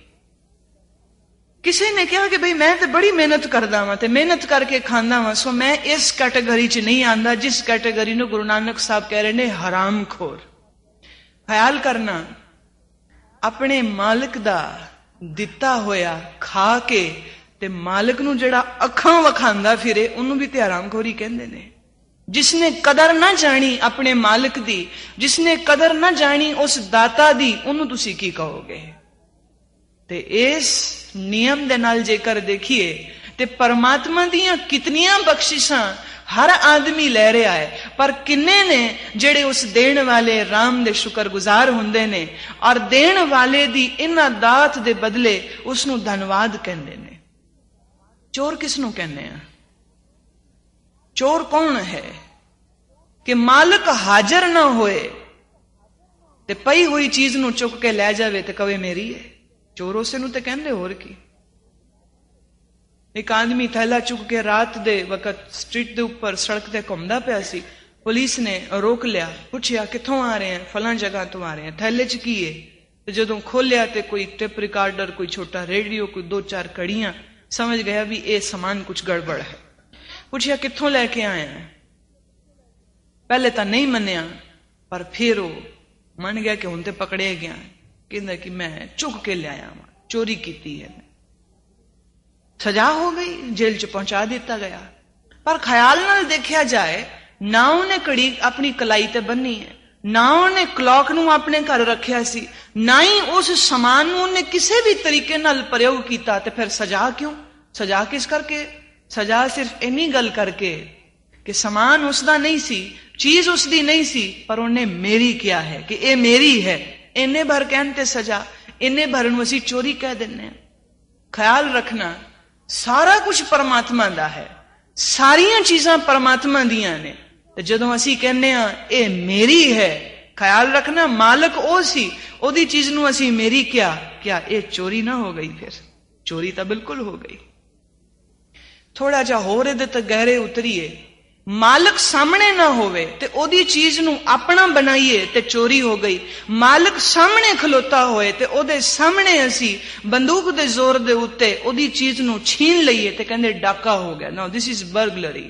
ਕਿਸੇ ਨੇ ਕਿਹਾ ਕਿ ਭਈ ਮੈਂ ਤੇ ਬੜੀ ਮਿਹਨਤ ਕਰਦਾ ਵਾਂ ਤੇ ਮਿਹਨਤ ਕਰਕੇ ਖਾਂਦਾ ਵਾਂ, ਸੋ ਮੈਂ ਇਸ ਕੈਟੇਗਰੀ 'ਚ ਨਹੀਂ ਆਂਦਾ ਜਿਸ ਕੈਟੇਗਰੀ ਨੂੰ ਗੁਰੂ ਨਾਨਕ ਸਾਹਿਬ ਕਹਿ ਰਹੇ ਨੇ ਹਰਾਮਖੋਰ। ਖਿਆਲ ਕਰਨਾ, ਆਪਣੇ ਮਾਲਕ ਦਾ ਦਿੱਤਾ ਹੋਇਆ ਖਾ ਕੇ ਤੇ ਮਾਲਕ ਨੂੰ ਜਿਹੜਾ ਅੱਖਾਂ ਵਿਖਾਉਂਦਾ ਫਿਰੇ ਉਹਨੂੰ ਵੀ ਤੇ ਹਰਾਮਖੋਰੀ ਕਹਿੰਦੇ ਨੇ। ਜਿਸਨੇ ਕਦਰ ਨਾ ਜਾਣੀ ਆਪਣੇ ਮਾਲਕ ਦੀ, ਜਿਸਨੇ ਕਦਰ ਨਾ ਜਾਣੀ ਉਸ ਦਾਤਾ ਦੀ, ਉਹਨੂੰ ਤੁਸੀਂ ਕੀ ਕਹੋਗੇ? ਤੇ ਇਸ ਨਿਯਮ ਦੇ ਨਾਲ ਜੇਕਰ ਦੇਖੀਏ ਤੇ ਪਰਮਾਤਮਾ ਦੀਆਂ ਕਿਤਨੀਆਂ ਬਖਸ਼ਿਸ਼ਾਂ ਹਰ ਆਦਮੀ ਲੈ ਰਿਹਾ ਹੈ, ਪਰ ਕਿੰਨੇ ਨੇ ਜਿਹੜੇ ਉਸ ਦੇਣ ਵਾਲੇ ਰਾਮ ਦੇ ਸ਼ੁਕਰਗੁਜ਼ਾਰ ਹੁੰਦੇ ਨੇ ਔਰ ਦੇਣ ਵਾਲੇ ਦੀ ਇਹਨਾਂ ਦਾਤ ਦੇ ਬਦਲੇ ਉਸ ਨੂੰ ਧੰਨਵਾਦ ਕਹਿੰਦੇ ਨੇ। ਚੋਰ ਕਿਸ ਨੂੰ ਕਹਿੰਦੇ ਆ? ਚੋਰ ਕੌਣ ਹੈ? ਕਿ ਮਾਲਕ ਹਾਜ਼ਰ ਨਾ ਹੋਏ ਤੇ ਪਈ ਹੋਈ ਚੀਜ਼ ਨੂੰ ਚੁੱਕ ਕੇ ਲੈ ਜਾਵੇ ਤੇ ਕਵੇ ਮੇਰੀ ਹੈ। ਚੋਰ ਉਸੇ ਨੂੰ ਤੇ ਕਹਿੰਦੇ, ਹੋਰ ਕੀ। ਇੱਕ ਆਦਮੀ ਥੈਲਾ ਚੁੱਕ ਕੇ ਰਾਤ ਦੇ ਵਕਤ ਸਟਰੀਟ ਦੇ ਉੱਪਰ ਸੜਕ ਤੇ ਘੁੰਮਦਾ ਪਿਆ ਸੀ। ਪੁਲਿਸ ਨੇ ਰੋਕ ਲਿਆ, ਪੁੱਛਿਆ ਕਿੱਥੋਂ ਆ ਰਹੇ ਹਨ? ਫਲਾਂ ਜਗ੍ਹਾ ਤੋਂ ਆ ਰਹੇ ਹਨ। ਥੈਲੇ 'ਚ ਕੀ ਹੈ? ਤੇ ਜਦੋਂ ਖੋਲਿਆ ਤੇ ਕੋਈ ਟੇਪ ਰਿਕਾਰਡਰ, ਕੋਈ ਛੋਟਾ ਰੇਡੀਓ, ਕੋਈ 2-4 ਕੜੀਆਂ। ਸਮਝ ਗਿਆ ਵੀ ਇਹ ਸਮਾਨ ਕੁਝ ਗੜਬੜ ਹੈ। ਪੁੱਛਿਆ ਕਿੱਥੋਂ ਲੈ ਕੇ ਆਏ हैं? ਪਹਿਲੇ ਤਾਂ ਨਹੀਂ ਮੰਨਿਆ, ਪਰ ਫਿਰ ਉਹ ਮੰਨ ਗਿਆ ਕਿ ਹੁਣ ਤੇ ਪਕੜਿਆ ਗਿਆ। ਕਹਿੰਦਾ ਕਿ ਮੈਂ ਚੁੱਕ ਕੇ ਲਿਆਇਆ ਵਾਂ, ਚੋਰੀ ਕੀਤੀ ਹੈ। ਸਜ਼ਾ ਹੋ ਗਈ, ਜੇਲ੍ਹ 'ਚ ਪਹੁੰਚਾ ਦਿੱਤਾ ਗਿਆ। ਪਰ ਖਿਆਲ ਨਾਲ ਦੇਖਿਆ ਜਾਏ, ਨਾ ਉਹਨੇ ਕੜੀ ਆਪਣੀ ਕਲਾਈ ਤੇ ਬੰਨੀ ਹੈ, ਨਾ ਉਹਨੇ ਕਲੌਕ ਨੂੰ ਆਪਣੇ ਘਰ ਰੱਖਿਆ ਸੀ, ਨਾ ਹੀ ਉਸ ਸਮਾਨ ਨੂੰ ਉਹਨੇ ਕਿਸੇ ਵੀ ਤਰੀਕੇ ਨਾਲ ਪ੍ਰਯੋਗ ਕੀਤਾ। ਤੇ ਫਿਰ ਸਜ਼ਾ ਕਿਉਂ? ਸਜ਼ਾ ਕਿਸ ਕਰਕੇ? ਸਜ਼ਾ ਸਿਰਫ ਇੰਨੀ ਗੱਲ ਕਰਕੇ ਕਿ ਸਮਾਨ ਉਸਦਾ ਨਹੀਂ ਸੀ, ਚੀਜ਼ ਉਸਦੀ ਨਹੀਂ ਸੀ, ਪਰ ਉਹਨੇ ਮੇਰੀ ਕਿਹਾ ਹੈ ਕਿ ਇਹ ਮੇਰੀ ਹੈ। ਇੰਨੇ ਭਰ ਕਹਿਣ ਤੇ ਸਜ਼ਾ, ਇੰਨੇ ਭਰ ਨੂੰ ਅਸੀਂ ਚੋਰੀ ਕਹਿ ਦਿੰਨੇ ਹਾਂ। ਖਿਆਲ ਰੱਖਣਾ, ਸਾਰਾ ਕੁਝ ਪਰਮਾਤਮਾ ਦਾ ਹੈ, ਸਾਰੀਆਂ ਚੀਜ਼ਾਂ ਪਰਮਾਤਮਾ ਦੀਆਂ ਨੇ। ਤੇ ਜਦੋਂ ਅਸੀਂ ਕਹਿੰਦੇ ਆ ਇਹ ਮੇਰੀ ਹੈ, ਖਿਆਲ ਰੱਖਣਾ ਮਾਲਕ ਉਹ ਸੀ, ਉਹਦੀ ਚੀਜ਼ ਨੂੰ ਅਸੀਂ ਮੇਰੀ ਕਿਆ ਇਹ ਚੋਰੀ ਨਾ ਹੋ ਗਈ? ਫਿਰ ਚੋਰੀ ਤਾਂ ਬਿਲਕੁਲ ਹੋ ਗਈ। ਥੋੜਾ ਜਿਹਾ ਹੋਰ ਇਹਦੇ ਤੇ ਗਹਿਰੇ ਉਤਰੀਏ, ਮਾਲਕ ਸਾਹਮਣੇ ਨਾ ਹੋਵੇ ਤੇ ਉਹਦੀ ਚੀਜ਼ ਨੂੰ ਆਪਣਾ ਬਣਾਈਏ ਤੇ ਚੋਰੀ ਹੋ ਗਈ। ਮਾਲਕ ਸਾਹਮਣੇ ਖਲੋਤਾ ਹੋਏ ਤੇ ਉਹਦੇ ਸਾਹਮਣੇ ਅਸੀਂ ਬੰਦੂਕ ਦੇ ਜ਼ੋਰ ਦੇ ਉੱਤੇ ਉਹਦੀ ਚੀਜ਼ ਨੂੰ ਛੀਨ ਲਈਏ ਤੇ ਕਹਿੰਦੇ ਡਾਕਾ ਹੋ ਗਿਆ। Now this is burglary.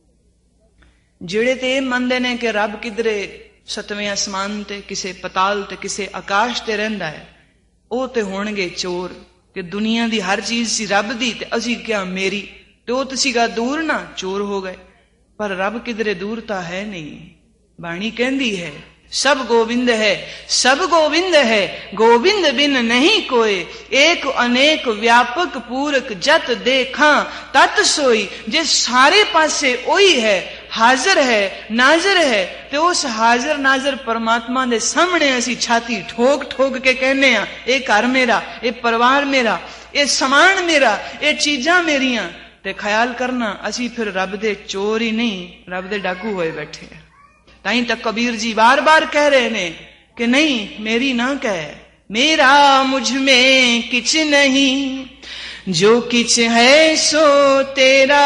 ਜਿਹੜੇ ਤੇ ਇਹ ਮੰਨਦੇ ਨੇ ਕਿ ਰੱਬ ਕਿਧਰੇ 7ਵੇਂ ਅਸਮਾਨ ਤੇ, ਕਿਸੇ ਪਤਾਲ ਤੇ, ਕਿਸੇ ਆਕਾਸ਼ ਤੇ ਰਹਿੰਦਾ ਹੈ, ਉਹ ਤੇ ਹੋਣਗੇ ਚੋਰ। ਕਿ ਦੁਨੀਆ ਦੀ ਹਰ ਚੀਜ਼ ਸੀ ਰੱਬ ਦੀ ਤੇ ਅਸੀਂ ਕਿਹਾ ਮੇਰੀ, ਤੇ ਉਹ ਸੀਗਾ ਦੂਰ ਨਾ, ਚੋਰ ਹੋ ਗਏ। ਪਰ ਰੱਬ ਕਿਧਰੇ ਦੂਰ ਤਾਂ ਹੈ ਨਹੀਂ। ਬਾਣੀ ਕਹਿੰਦੀ ਹੈ ਸਭ ਗੋविंद है, सब गोविंद है, गोविंद बिन नहीं कोई, एक अनेक व्यापक पूरक जत देखा तत सोई। जे सारे पासे ओही है, हाजिर है, नाजर है, ते उस हाजिर नाजर परमात्मा दे सामने असी छाती ठोक ठोक के कहने आ ये घर मेरा, ये परिवार मेरा, ये समान मेरा, ये चीजां मेरियां। ते ख्याल करना असी फिर रब दे चोर ही नहीं, रब दे डाकू होए बैठे हैं। ताई तक कबीर जी बार बार कह रहे ने कि नहीं मेरी ना कह, मेरा मुझ में किछ नहीं, जो किछ है सो तेरा,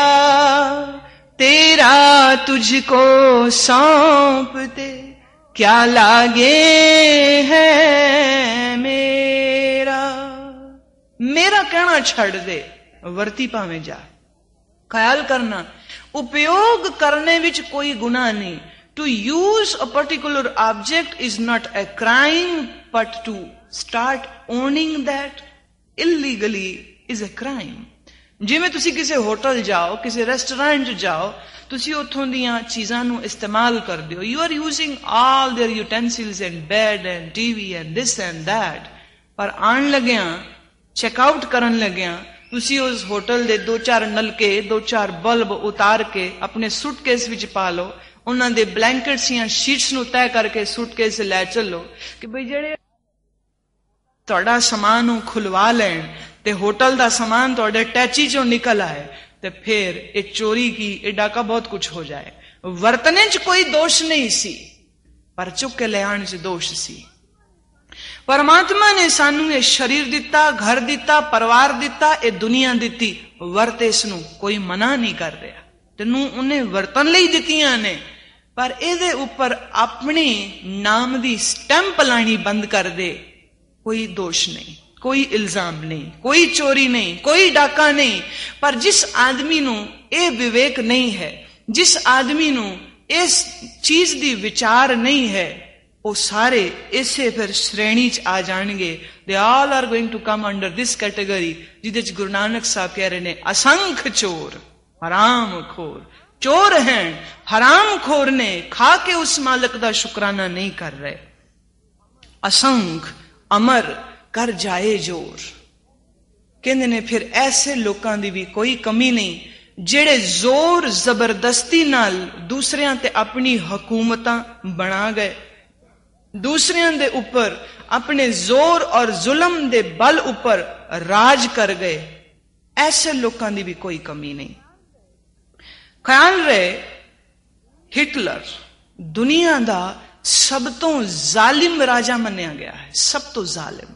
तेरा तुझको सौंपते क्या लागे है मेरा। मेरा कहना छड़ दे, वरती पावे जा। ख्याल करना, उपयोग करने विच कोई गुनाह नहीं। To use a particular object is not a crime, but to start owning that illegally is a crime. ਜਿਵੇਂ ਤੁਸੀਂ ਕਿਸੇ ਹੋਟਲ ਜਾਓ, ਕਿਸੇ ਰੈਸਟੋਰੈਂਟ 'ਚ ਜਾਓ, ਤੁਸੀਂ ਉੱਥੋਂ ਦੀਆਂ ਚੀਜ਼ਾਂ ਨੂੰ ਇਸਤੇਮਾਲ ਕਰਦੇ ਹੋ. You are using all their utensils and bed and TV and this and that. ਪਰ ਆਉਣ ਲੱਗਿਆਂ, ਚੈੱਕਆਊਟ ਕਰਨ ਲੱਗਿਆਂ, ਤੁਸੀਂ ਉਸ ਹੋਟਲ ਦੇ 2-4 ਨਲਕੇ, 2-4 ਬਲਬ ਉਤਾਰ ਕੇ ਆਪਣੇ ਸੂਟਕੇਸ ਵਿੱਚ ਪਾ ਲਓ. ਉਹਨਾਂ ਦੇ ਬਲੈਂਕਟਸ ਜਾਂ ਸ਼ੀਟਸ ਨੂੰ ਤੈਅ ਕਰਕੇ ਸੂਟਕੇਸ ਲੈ ਚੱਲੋ ਕਿ ਬਈ ਜਿਹੜੇ ਤੁਹਾਡਾ ਸਮਾਨ ਨੂੰ ਖੁਲਵਾ ਲੈਣ ਤੇ ਹੋਟਲ ਦਾ ਸਮਾਨ ਤੁਹਾਡੇ ਟੈਚੀ ਚੋਂ ਨਿਕਲ ਆਏ, ਤੇ ਫਿਰ ਇਹ ਚੋਰੀ ਕੀ, ਇਹ ਡਾਕਾ ਬਹੁਤ ਕੁਝ ਹੋ ਜਾਏ. ਵਰਤਨੇ 'ਚ ਕੋਈ ਦੋਸ਼ ਨਹੀਂ ਸੀ, ਪਰ ਚੁੱਕ ਕੇ ਲਿਆਉਣ 'ਚ ਦੋਸ਼ ਸੀ. ਪਰਮਾਤਮਾ ਨੇ ਸਾਨੂੰ ਇਹ ਸਰੀਰ ਦਿੱਤਾ, ਘਰ ਦਿੱਤਾ, ਪਰਿਵਾਰ ਦਿੱਤਾ, ਇਹ ਦੁਨੀਆ ਦਿੱਤੀ. ਵਰਤ ਇਸ ਨੂੰ, ਕੋਈ ਮਨਾ ਨਹੀਂ ਕਰ ਰਿਹਾ. ਤੈਨੂੰ ਉਹਨੇ ਵਰਤਨ ਲਈ ਦਿੱਤੀਆਂ ਨੇ, ਪਰ ਇਹਦੇ ਉੱਪਰ ਆਪਣੇ ਨਾਮ ਦੀ ਸਟੈਂਪ ਲਾਣੀ ਬੰਦ ਕਰ ਦੇ. ਕੋਈ ਦੋਸ਼ ਨਹੀਂ, ਕੋਈ ਇਲਜ਼ਾਮ ਨਹੀਂ, ਕੋਈ ਚੋਰੀ ਨਹੀਂ, ਕੋਈ ਡਾਕਾ ਨਹੀਂ. ਪਰ ਜਿਸ ਆਦਮੀ ਨੂੰ ਇਹ ਵਿਵੇਕ ਨਹੀਂ ਹੈ, ਜਿਸ ਆਦਮੀ ਨੂੰ ਇਸ ਚੀਜ਼ ਦੀ ਵਿਚਾਰ ਨਹੀਂ ਹੈ, ਉਹ ਸਾਰੇ ਇਸੇ ਫਿਰ ਸ਼੍ਰੇਣੀ 'ਚ ਆ ਜਾਣਗੇ. They all are going to come under this category, ਜਿਹਦੇ 'ਚ ਗੁਰੂ ਨਾਨਕ ਸਾਹਿਬ ਕਹਿ ਰਹੇ ਨੇ, ਅਸੰਖ ਚੋਰ ਹਰਾਮ ਖੋਰ. ਚੋਰ ਹੈ, ਹਰਾਮ ਖੋਰ ਨੇ, ਖਾ ਕੇ ਉਸ ਮਾਲਕ ਦਾ ਸ਼ੁਕਰਾਨਾ ਨਹੀਂ ਕਰ ਰਹੇ. ਅਸੰਖ ਅਮਰ ਕਰ ਜਾਏ ਜੋਰ. ਕਹਿੰਦੇ ਨੇ ਫਿਰ ਐਸੇ ਲੋਕਾਂ ਦੀ ਵੀ ਕੋਈ ਕਮੀ ਨਹੀਂ, ਜਿਹੜੇ ਜ਼ੋਰ ਜ਼ਬਰਦਸਤੀ ਨਾਲ ਦੂਸਰਿਆਂ ਤੇ ਆਪਣੀ ਹਕੂਮਤਾਂ ਬਣਾ ਗਏ, ਦੂਸਰਿਆਂ ਦੇ ਉੱਪਰ ਆਪਣੇ ਜ਼ੋਰ ਔਰ ਜ਼ੁਲਮ ਦੇ ਬਲ ਉੱਪਰ ਰਾਜ ਕਰ ਗਏ. ਐਸੇ ਲੋਕਾਂ ਦੀ ਵੀ ਕੋਈ ਕਮੀ ਨਹੀਂ. ਖਿਆਲ ਰਹੇ, ਹਿਟਲਰ ਦੁਨੀਆ ਦਾ ਸਭ ਤੋਂ ਜ਼ਾਲਿਮ ਰਾਜਾ ਮੰਨਿਆ ਗਿਆ ਹੈ, ਸਭ ਤੋਂ ਜ਼ਾਲਿਮ.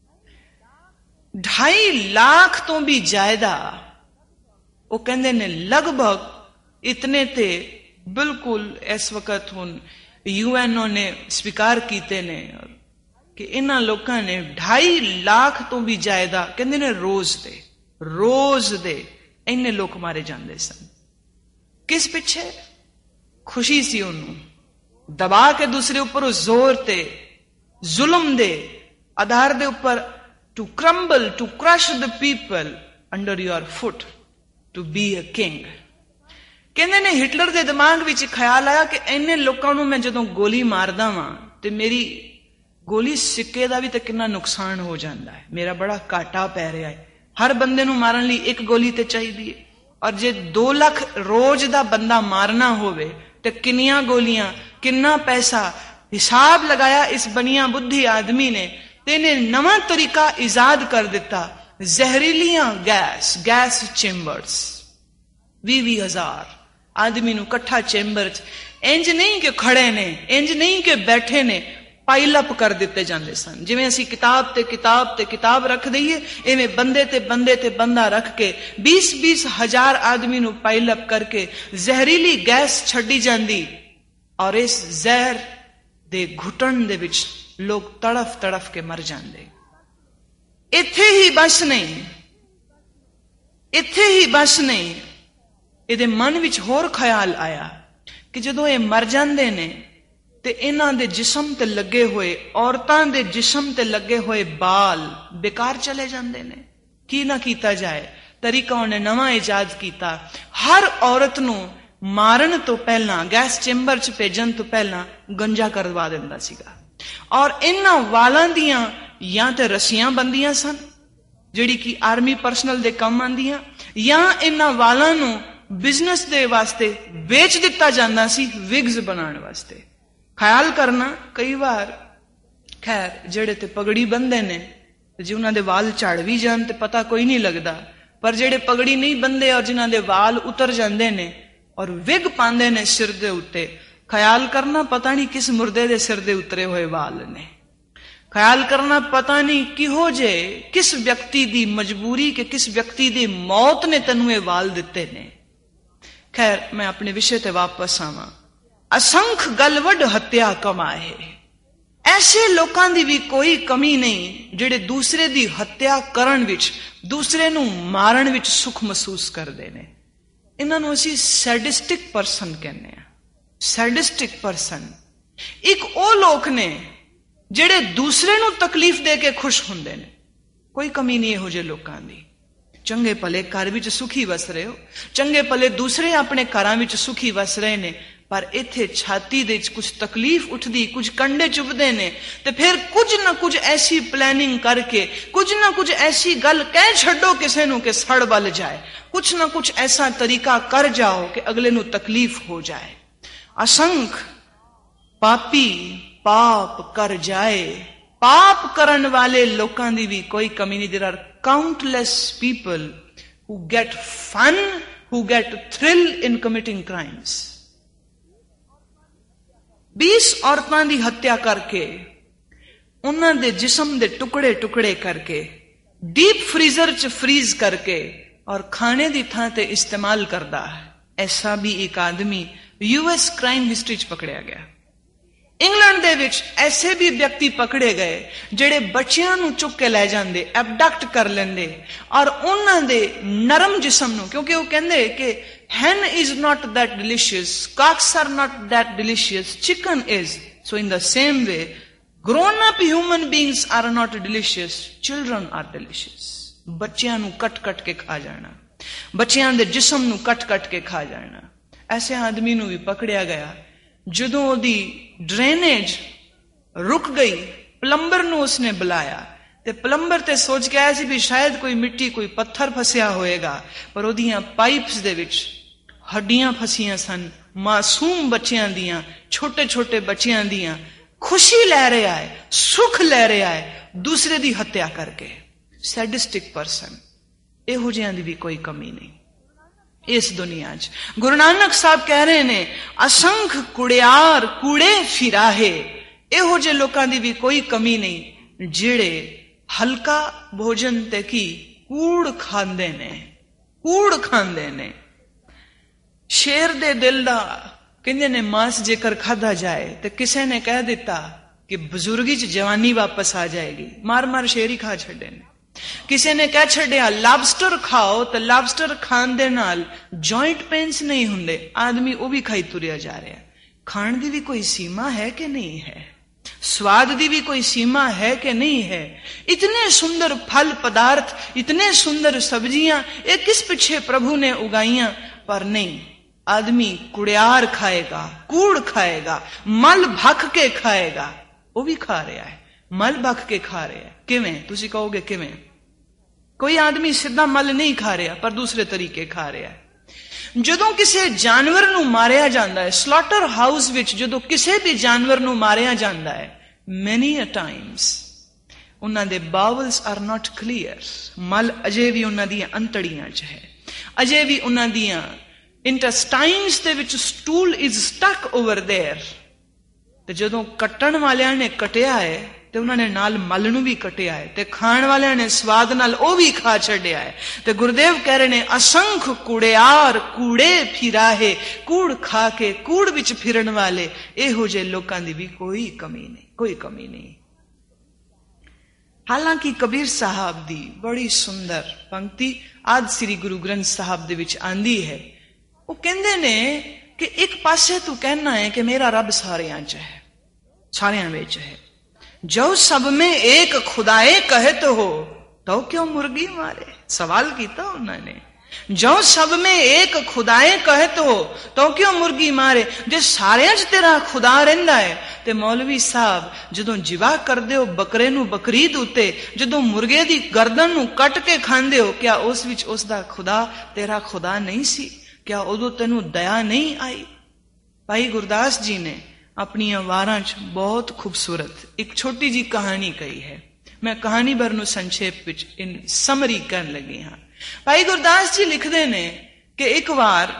2.5 ਲੱਖ ਤੋਂ ਵੀ ਜ਼ਿਆਦਾ, ਉਹ ਕਹਿੰਦੇ ਨੇ ਲਗਭਗ ਇਤਨੇ ਤੇ ਬਿਲਕੁਲ ਇਸ ਵਕਤ ਹੁਣ ਯੂਐਨਓ ਨੇ ਸਵੀਕਾਰ ਕੀਤੇ ਨੇ ਕਿ ਇਹਨਾਂ ਲੋਕਾਂ ਨੇ 2.5 ਲੱਖ ਤੋਂ ਵੀ ਜ਼ਿਆਦਾ, ਕਹਿੰਦੇ ਨੇ ਰੋਜ਼ ਦੇ ਇੰਨੇ ਲੋਕ ਮਾਰੇ ਜਾਂਦੇ ਸਨ. ਕਿਸ ਪਿੱਛੇ? ਖੁਸ਼ੀ ਸੀ ਉਹਨੂੰ ਦਬਾ ਕੇ ਦੂਸਰੇ ਉੱਪਰ ਜ਼ੋਰ ਤੇ ਜ਼ੁਲਮ ਦੇ ਆਧਾਰ ਦੇ ਉੱਪਰ to crumble, to crush the people under your foot, to be a king. ਕਹਿੰਦੇ ਨੇ ਹਿਟਲਰ ਦੇ ਦਿਮਾਗ ਵਿੱਚ ਖਿਆਲ ਆਇਆ ਕਿ ਇੰਨੇ ਲੋਕਾਂ ਨੂੰ ਮੈਂ ਜਦੋਂ ਗੋਲੀ ਮਾਰਦਾ ਵਾਂ ਤੇ ਮੇਰੀ ਗੋਲੀ ਸਿੱਕੇ ਦਾ ਵੀ ਤਾਂ ਕਿੰਨਾ ਨੁਕਸਾਨ ਹੋ ਜਾਂਦਾ ਹੈ, ਮੇਰਾ ਬੜਾ ਘਾਟਾ ਪੈ ਰਿਹਾ ਹੈ. ਹਰ ਬੰਦੇ ਨੂੰ ਮਾਰਨ ਲਈ ਇੱਕ ਗੋਲੀ ਤੇ ਚਾਹੀਦੀ ਹੈ, ਔਰ ਜੇ 2 ਲੱਖ ਰੋਜ਼ ਦਾ ਬੰਦਾ ਮਾਰਨਾ ਹੋਵੇ ਤੇ ਕਿੰਨੀਆਂ ਗੋਲੀਆਂ, ਕਿੰਨਾ ਪੈਸਾ. ਹਿਸਾਬ ਲਗਾਇਆ ਇਸ ਬਨੀਆਂ ਬੁੱਧੀ ਆਦਮੀ ਨੇ, ਤੇ ਇਹਨੇ ਨਵਾਂ ਤਰੀਕਾ ਇਜਾਦ ਕਰ ਦਿੱਤਾ. ਜ਼ਹਿਰੀਲੀਆਂ ਗੈਸ ਚੈਂਬਰਸ, 20,000 ਆਦਮੀ ਨੂੰ ਇਕੱਠਾ ਚੈਂਬਰ 'ਚ, ਇੰਜ ਨਹੀਂ ਕਿ ਖੜੇ ਨੇ, ਇੰਜ ਨਹੀਂ ਕਿ ਬੈਠੇ ਨੇ, ਪਾਈਲ ਅਪ ਕਰ ਦਿੱਤੇ ਜਾਂਦੇ ਸਨ. ਜਿਵੇਂ ਅਸੀਂ ਕਿਤਾਬ ਤੇ ਕਿਤਾਬ ਤੇ ਕਿਤਾਬ ਰੱਖ ਦਈਏ, ਇਵੇਂ ਬੰਦੇ ਤੇ ਬੰਦੇ ਤੇ ਬੰਦਾ ਰੱਖ ਕੇ 20-20 ਹਜ਼ਾਰ ਆਦਮੀ ਨੂੰ ਪਾਈਲ ਅਪ ਕਰਕੇ ਜ਼ਹਿਰੀਲੀ ਗੈਸ ਛੱਡੀ ਜਾਂਦੀ, ਔਰ ਇਸ ਜ਼ਹਿਰ ਦੇ ਘੁੱਟਣ ਦੇ ਵਿੱਚ ਲੋਕ ਤੜਫ ਕੇ ਮਰ ਜਾਂਦੇ. ਇੱਥੇ ਹੀ ਬਸ ਨਹੀਂ, ਇਹਦੇ ਮਨ ਵਿੱਚ ਹੋਰ ਖਿਆਲ ਆਇਆ ਕਿ ਜਦੋਂ ਇਹ ਮਰ ਜਾਂਦੇ ਨੇ ਤੇ ਇਹਨਾਂ ਦੇ ਜਿਸਮ ਤੇ ਲੱਗੇ ਹੋਏ, ਔਰਤਾਂ ਦੇ ਜਿਸਮ ਤੇ ਲੱਗੇ ਹੋਏ ਬਾਲ ਬੇਕਾਰ ਚਲੇ ਜਾਂਦੇ ਨੇ. ਕੀ ਨਾ ਕੀਤਾ ਜਾਏ, ਤਰੀਕਾ ਉਹਨੇ ਨਵਾਂ ਇਜਾਦ ਕੀਤਾ. ਹਰ ਔਰਤ ਨੂੰ ਮਾਰਨ ਤੋਂ ਪਹਿਲਾਂ, ਗੈਸ ਚੈਂਬਰ 'ਚ ਭੇਜਣ ਤੋਂ ਪਹਿਲਾਂ ਗੰਜਾ ਕਰਵਾ ਦਿੰਦਾ ਸੀਗਾ. ਔਰ ਇਹਨਾਂ ਵਾਲਾਂ ਦੀਆਂ ਜਾਂ ਤੇ ਰੱਸੀਆਂ ਬੰਦੀਆਂ ਸਨ, ਜਿਹੜੀ ਕਿ ਆਰਮੀ ਪਰਸਨਲ ਦੇ ਕੰਮ ਆਉਂਦੀਆਂ, ਜਾਂ ਇਹਨਾਂ ਵਾਲਾਂ ਨੂੰ ਬਿਜ਼ਨਸ ਦੇ ਵਾਸਤੇ ਵੇਚ ਦਿੱਤਾ ਜਾਂਦਾ ਸੀ, ਵਿਗਜ਼ ਬਣਾਉਣ ਵਾਸਤੇ. ਖਿਆਲ ਕਰਨਾ, ਕਈ ਵਾਰ ਖੈਰ ਜਿਹੜੇ ਤੇ ਪਗੜੀ ਬੰਨਦੇ ਨੇ, ਜੇ ਉਹਨਾਂ ਦੇ ਵਾਲ ਝੜ ਵੀ ਜਾਣ ਤੇ ਪਤਾ ਕੋਈ ਨਹੀਂ ਲੱਗਦਾ, ਪਰ ਜਿਹੜੇ ਪਗੜੀ ਨਹੀਂ ਬੰਨਦੇ ਔਰ ਜਿਨ੍ਹਾਂ ਦੇ ਵਾਲ ਉਤਰ ਜਾਂਦੇ ਨੇ ਔਰ ਵਿਗ ਪਾਉਂਦੇ ਨੇ ਸਿਰ ਦੇ ਉੱਤੇ, ਖਿਆਲ ਕਰਨਾ ਪਤਾ ਨਹੀਂ ਕਿਸ ਮੁਰਦੇ ਦੇ ਸਿਰ ਦੇ ਉਤਰੇ ਹੋਏ ਵਾਲ ਨੇ. ਖਿਆਲ ਕਰਨਾ ਪਤਾ ਨਹੀਂ ਕਿਹੋ ਜੇ, ਕਿਸ ਵਿਅਕਤੀ ਦੀ ਮਜਬੂਰੀ ਕਿ ਕਿਸ ਵਿਅਕਤੀ ਦੀ ਮੌਤ ਨੇ ਤੈਨੂੰ ਇਹ ਵਾਲ ਦਿੱਤੇ ਨੇ. ਖੈਰ, ਮੈਂ ਆਪਣੇ ਵਿਸ਼ੇ ਤੇ ਵਾਪਸ ਆਵਾਂ. ਅਸੰਖ ਗਲਵਡ ਹੱਤਿਆ ਕਮਾਏ. ਐਸੇ ਲੋਕਾਂ ਦੀ ਵੀ ਕੋਈ ਕਮੀ ਨਹੀਂ ਜਿਹੜੇ ਦੂਸਰੇ ਦੀ ਹੱਤਿਆ ਕਰਨ ਵਿੱਚ, ਦੂਸਰੇ ਨੂੰ ਮਾਰਨ ਵਿੱਚ ਸੁਖ ਮਹਿਸੂਸ ਕਰਦੇ ਨੇ. ਇਹਨਾਂ ਨੂੰ ਅਸੀਂ ਸੈਡਿਸਟਿਕ ਪਰਸਨ ਕਹਿੰਦੇ ਆ. ਸੈਡਿਸਟਿਕ ਪਰਸਨ ਇੱਕ ਉਹ ਲੋਕ ਨੇ ਜਿਹੜੇ ਦੂਸਰੇ ਨੂੰ ਤਕਲੀਫ ਦੇ ਕੇ ਖੁਸ਼ ਹੁੰਦੇ ਨੇ। ਕੋਈ ਕਮੀ ਨਹੀਂ ਇਹੋ ਜਿਹੇ ਲੋਕਾਂ ਦੀ। ਚੰਗੇ ਭਲੇ ਘਰ ਵਿੱਚ ਸੁਖੀ ਵਸ ਰਹੇ ਹੋ, ਚੰਗੇ ਭਲੇ ਦੂਸਰੇ ਆਪਣੇ ਘਰਾਂ ਵਿੱਚ ਸੁਖੀ ਵਸ ਰਹੇ ਨੇ, ਪਰ ਇੱਥੇ ਛਾਤੀ ਦੇ ਵਿੱਚ ਕੁਝ ਤਕਲੀਫ ਉੱਠਦੀ, ਕੁਝ ਕੰਡੇ ਚੁਭਦੇ ਨੇ, ਤੇ ਫਿਰ ਕੁਝ ਨਾ ਕੁਝ ਐਸੀ ਪਲੈਨਿੰਗ ਕਰਕੇ, ਕੁਝ ਨਾ ਕੁਝ ਐਸੀ ਗੱਲ ਕਹਿ ਛੱਡੋ ਕਿਸੇ ਨੂੰ ਕਿ ਸੜ ਵੱਲ ਜਾਏ, ਕੁਝ ਨਾ ਕੁਝ ਐਸਾ ਤਰੀਕਾ ਕਰ ਜਾਓ ਕਿ ਅਗਲੇ ਨੂੰ ਤਕਲੀਫ ਹੋ ਜਾਏ। ਅਸੰਖ ਪਾਪੀ ਪਾਪ ਕਰ ਜਾਏ। ਪਾਪ ਕਰਨ ਵਾਲੇ ਲੋਕਾਂ ਦੀ ਵੀ ਕੋਈ ਕਮੀ ਨਹੀਂ। There are countless people who get fun, who get thrill in committing crimes. 20 ਔਰਤਾਂ ਦੀ ਹੱਤਿਆ ਕਰਕੇ, ਉਹਨਾਂ ਦੇ ਜਿਸਮ ਦੇ ਟੁਕੜੇ ਟੁਕੜੇ ਕਰਕੇ, ਡੀਪ ਫਰੀਜ਼ਰ ਚ ਫਰੀਜ਼ ਕਰਕੇ ਔਰ ਖਾਣੇ ਦੀ ਥਾਂ ਤੇ ਇਸਤੇਮਾਲ ਕਰਦਾ ਹੈ। ਐਸਾ ਵੀ ਇੱਕ ਆਦਮੀ US ਕ੍ਰਾਈਮ ਹਿਸਟਰੀ ਚ ਪਕੜਿਆ ਗਿਆ। ਇੰਗਲੈਂਡ ਦੇ ਵਿੱਚ ਐਸੇ ਵੀ ਵਿਅਕਤੀ ਪਕੜੇ ਗਏ ਜਿਹੜੇ ਬੱਚਿਆਂ ਨੂੰ ਚੁੱਕ ਕੇ ਲੈ ਜਾਂਦੇ, ਐਬਡਕਟ ਕਰ ਲੈਂਦੇ ਔਰ ਉਹਨਾਂ ਦੇ ਨਰਮ ਜਿਸਮ ਨੂੰ, ਕਿਉਂਕਿ ਉਹ ਕਹਿੰਦੇ ਕਿ hen is not that delicious, cocks are not that delicious, chicken is. So in the same way, grown up human beings are not delicious, children are delicious. ਬੱਚਿਆਂ ਨੂੰ ਕੱਟ ਕੱਟ ਕੇ ਖਾ ਜਾਣਾ, ਬੱਚਿਆਂ ਦੇ ਜਿਸਮ ਨੂੰ ਕੱਟ ਕੱਟ ਕੇ ਖਾ ਜਾਣਾ। ਐਸੇ ਆਦਮੀ ਨੂੰ ਵੀ ਪਕੜਿਆ ਗਿਆ। ਜਦੋਂ ਉਹਦੀ ਡਰੇਨੇਜ ਰੁਕ ਗਈ, ਪਲੰਬਰ ਨੂੰ ਉਸਨੇ ਬੁਲਾਇਆ ਤੇ ਪਲੰਬਰ ਤੇ ਸੋਚ ਕੇ ਆਇਆ ਸੀ ਵੀ ਸ਼ਾਇਦ ਕੋਈ ਮਿੱਟੀ, ਕੋਈ ਪੱਥਰ ਫਸਿਆ ਹੋਏਗਾ, ਪਰ ਉਹਦੀਆਂ ਪਾਈਪਸ ਦੇ ਵਿੱਚ ਹੱਡੀਆਂ ਫਸੀਆਂ ਸਨ, ਮਾਸੂਮ ਬੱਚਿਆਂ ਦੀਆਂ, ਛੋਟੇ ਛੋਟੇ ਬੱਚਿਆਂ ਦੀਆਂ। ਖੁਸ਼ੀ ਲੈ ਰਿਹਾ ਹੈ, ਸੁਖ ਲੈ ਰਿਹਾ ਹੈ ਦੂਸਰੇ ਦੀ ਹੱਤਿਆ ਕਰਕੇ। ਸੈਡਿਸਟਿਕ ਪਰਸਨ, ਇਹੋ ਜਿਹਿਆਂ ਦੀ ਵੀ ਕੋਈ ਕਮੀ ਨਹੀਂ ਇਸ ਦੁਨੀਆ 'ਚ। ਗੁਰੂ ਨਾਨਕ ਸਾਹਿਬ ਕਹਿ ਰਹੇ ਨੇ, ਅਸੰਖ ਕੁੜਿਆਰ ਕੂੜੇ ਫਿਰਾਹੇ। ਇਹੋ ਜਿਹੇ ਲੋਕਾਂ ਦੀ ਵੀ ਕੋਈ ਕਮੀ ਨਹੀਂ ਜਿਹੜੇ ਹਲਕਾ ਭੋਜਨ ਤੇ ਕੀ ਕੂੜ ਖਾਂਦੇ ਨੇ, ਕੂੜ ਖਾਂਦੇ ਨੇ। ਸ਼ੇਰ ਦੇ ਦਿਲ ਦਾ ਕਹਿੰਦੇ ਨੇ ਮਾंस ਜੇਕਰ ਖਾਧਾ ਜਾਏ ਤੇ ਕਿਸੇ ਨੇ ਕਹਿ ਦਿੱਤਾ ਕਿ ਬਜ਼ੁਰਗੀ 'ਚ ਜਵਾਨੀ ਵਾਪਸ ਆ ਜਾਏਗੀ, ਮਾਰ ਮਾਰ ਸ਼ੇਰ ਹੀ ਖਾ ਛੱਡੇ ਨੇ। ਕਿਸੇ ਨੇ ਕਹਿ ਛੱਡਿਆ ਲਾਬਸਟਰ ਖਾਓ ਤੇ ਲਾਬਸਟਰ ਖਾਣ ਦੇ ਨਾਲ ਜੁਆਇੰਟ ਪੇਨਸ ਨਹੀਂ ਹੁੰਦੇ, ਆਦਮੀ ਉਹ ਵੀ ਖਾਈ ਤੁਰਿਆ ਜਾ ਰਿਹਾ। ਖਾਣ ਦੀ ਵੀ ਕੋਈ ਸੀਮਾ ਹੈ ਕਿ ਨਹੀਂ ਹੈ? स्वाद ਦੀ ਵੀ ਕੋਈ ਸੀਮਾ ਹੈ ਕਿ ਨਹੀਂ ਹੈ? इतने सुंदर फल पदार्थ, इतने सुंदर सब्जियां, ये किस पीछे प्रभु ने उगाइयां? पर नहीं, आदमी कुड़ियार खाएगा, कूड़ खाएगा, मल भख के खाएगा। वो भी खा रहा है, मल भख के खा रहा है। किवें? तुसी कहोगे किवें? कोई आदमी सीधा मल नहीं खा रहा पर दूसरे तरीके खा रहा है। ਜਦੋਂ ਕਿਸੇ ਜਾਨਵਰ ਨੂੰ ਮਾਰਿਆ ਜਾਂਦਾ ਹੈ, ਸਲੌਟਰ ਹਾਊਸ ਵਿੱਚ ਜਦੋਂ ਕਿਸੇ ਵੀ ਜਾਨਵਰ ਨੂੰ ਮਾਰਿਆ ਜਾਂਦਾ ਹੈ, many a times ਉਹਨਾਂ ਦੇ ਬਾਵਲਸ ਆਰ ਨਾਟ ਕਲੀਅਰ। ਮਲ ਅਜੇ ਵੀ ਉਹਨਾਂ ਦੀਆਂ ਅੰਤੜੀਆਂ 'ਚ ਹੈ, ਅਜੇ ਵੀ ਉਹਨਾਂ ਦੀਆਂ ਇੰਟੈਸਟਾਈਨਸ ਦੇ ਵਿੱਚ stool is stuck over there. ਤੇ ਜਦੋਂ ਕੱਟਣ ਵਾਲਿਆਂ ਨੇ ਕਟਿਆ ਹੈ ਤੇ ਉਹਨਾਂ ਨੇ ਨਾਲ ਮਲ ਨੂੰ ਵੀ ਕਟਿਆ ਹੈ ਤੇ ਖਾਣ ਵਾਲਿਆਂ ਨੇ ਸਵਾਦ ਨਾਲ ਉਹ ਵੀ ਖਾ ਛੱਡਿਆ ਹੈ। ਤੇ ਗੁਰਦੇਵ ਕਹਿ ਰਹੇ ਨੇ, ਅਸੰਖ ਕੁੜਿਆਰ ਕੂੜੇ ਫਿਰਾਹੇ। ਕੂੜ ਖਾ ਕੇ ਕੂੜ ਵਿੱਚ ਫਿਰਨ ਵਾਲੇ ਇਹੋ ਜਿਹੇ ਲੋਕਾਂ ਦੀ ਵੀ ਕੋਈ ਕਮੀ ਨਹੀਂ, ਕੋਈ ਕਮੀ ਨਹੀਂ। ਹਾਲਾਂਕਿ ਕਬੀਰ ਸਾਹਿਬ ਦੀ ਬੜੀ ਸੁੰਦਰ ਪੰਕਤੀ ਆਦਿ ਸ੍ਰੀ ਗੁਰੂ ਗ੍ਰੰਥ ਸਾਹਿਬ ਦੇ ਵਿੱਚ ਆਂਦੀ ਹੈ। ਉਹ ਕਹਿੰਦੇ ਨੇ ਕਿ ਇੱਕ ਪਾਸੇ ਤੂੰ ਕਹਿਣਾ ਹੈ ਕਿ ਮੇਰਾ ਰੱਬ ਸਾਰਿਆਂ 'ਚ ਹੈ, ਸਾਰਿਆਂ ਵਿੱਚ ਹੈ। जो सब में एक खुदाए कहत हो तो क्यों मुर्गी मारे? सवाल किया उन्होंने। जो सब में एक खुदाए कहत हो तो क्यों मुर्गी मारे? जे सारे च तेरा खुदा रहिंदा है ते मौलवी साहब जदों जिवा करदे हो बकरे नू बकरीद उते, जदों मुर्गे दी गर्दन नू कट के खांदे हो, क्या उस विच उस दा खुदा तेरा खुदा नहीं सी? क्या उदों तैनू दया नहीं आई? भाई गुरदास जी ने अपनी वारां च बहुत खूबसूरत एक छोटी जी कहानी कही है। मैं कहानी भर नू संक्षेप विच इन समरी करन लगी हां। भाई गुरदास जी लिखदे ने कि एक बार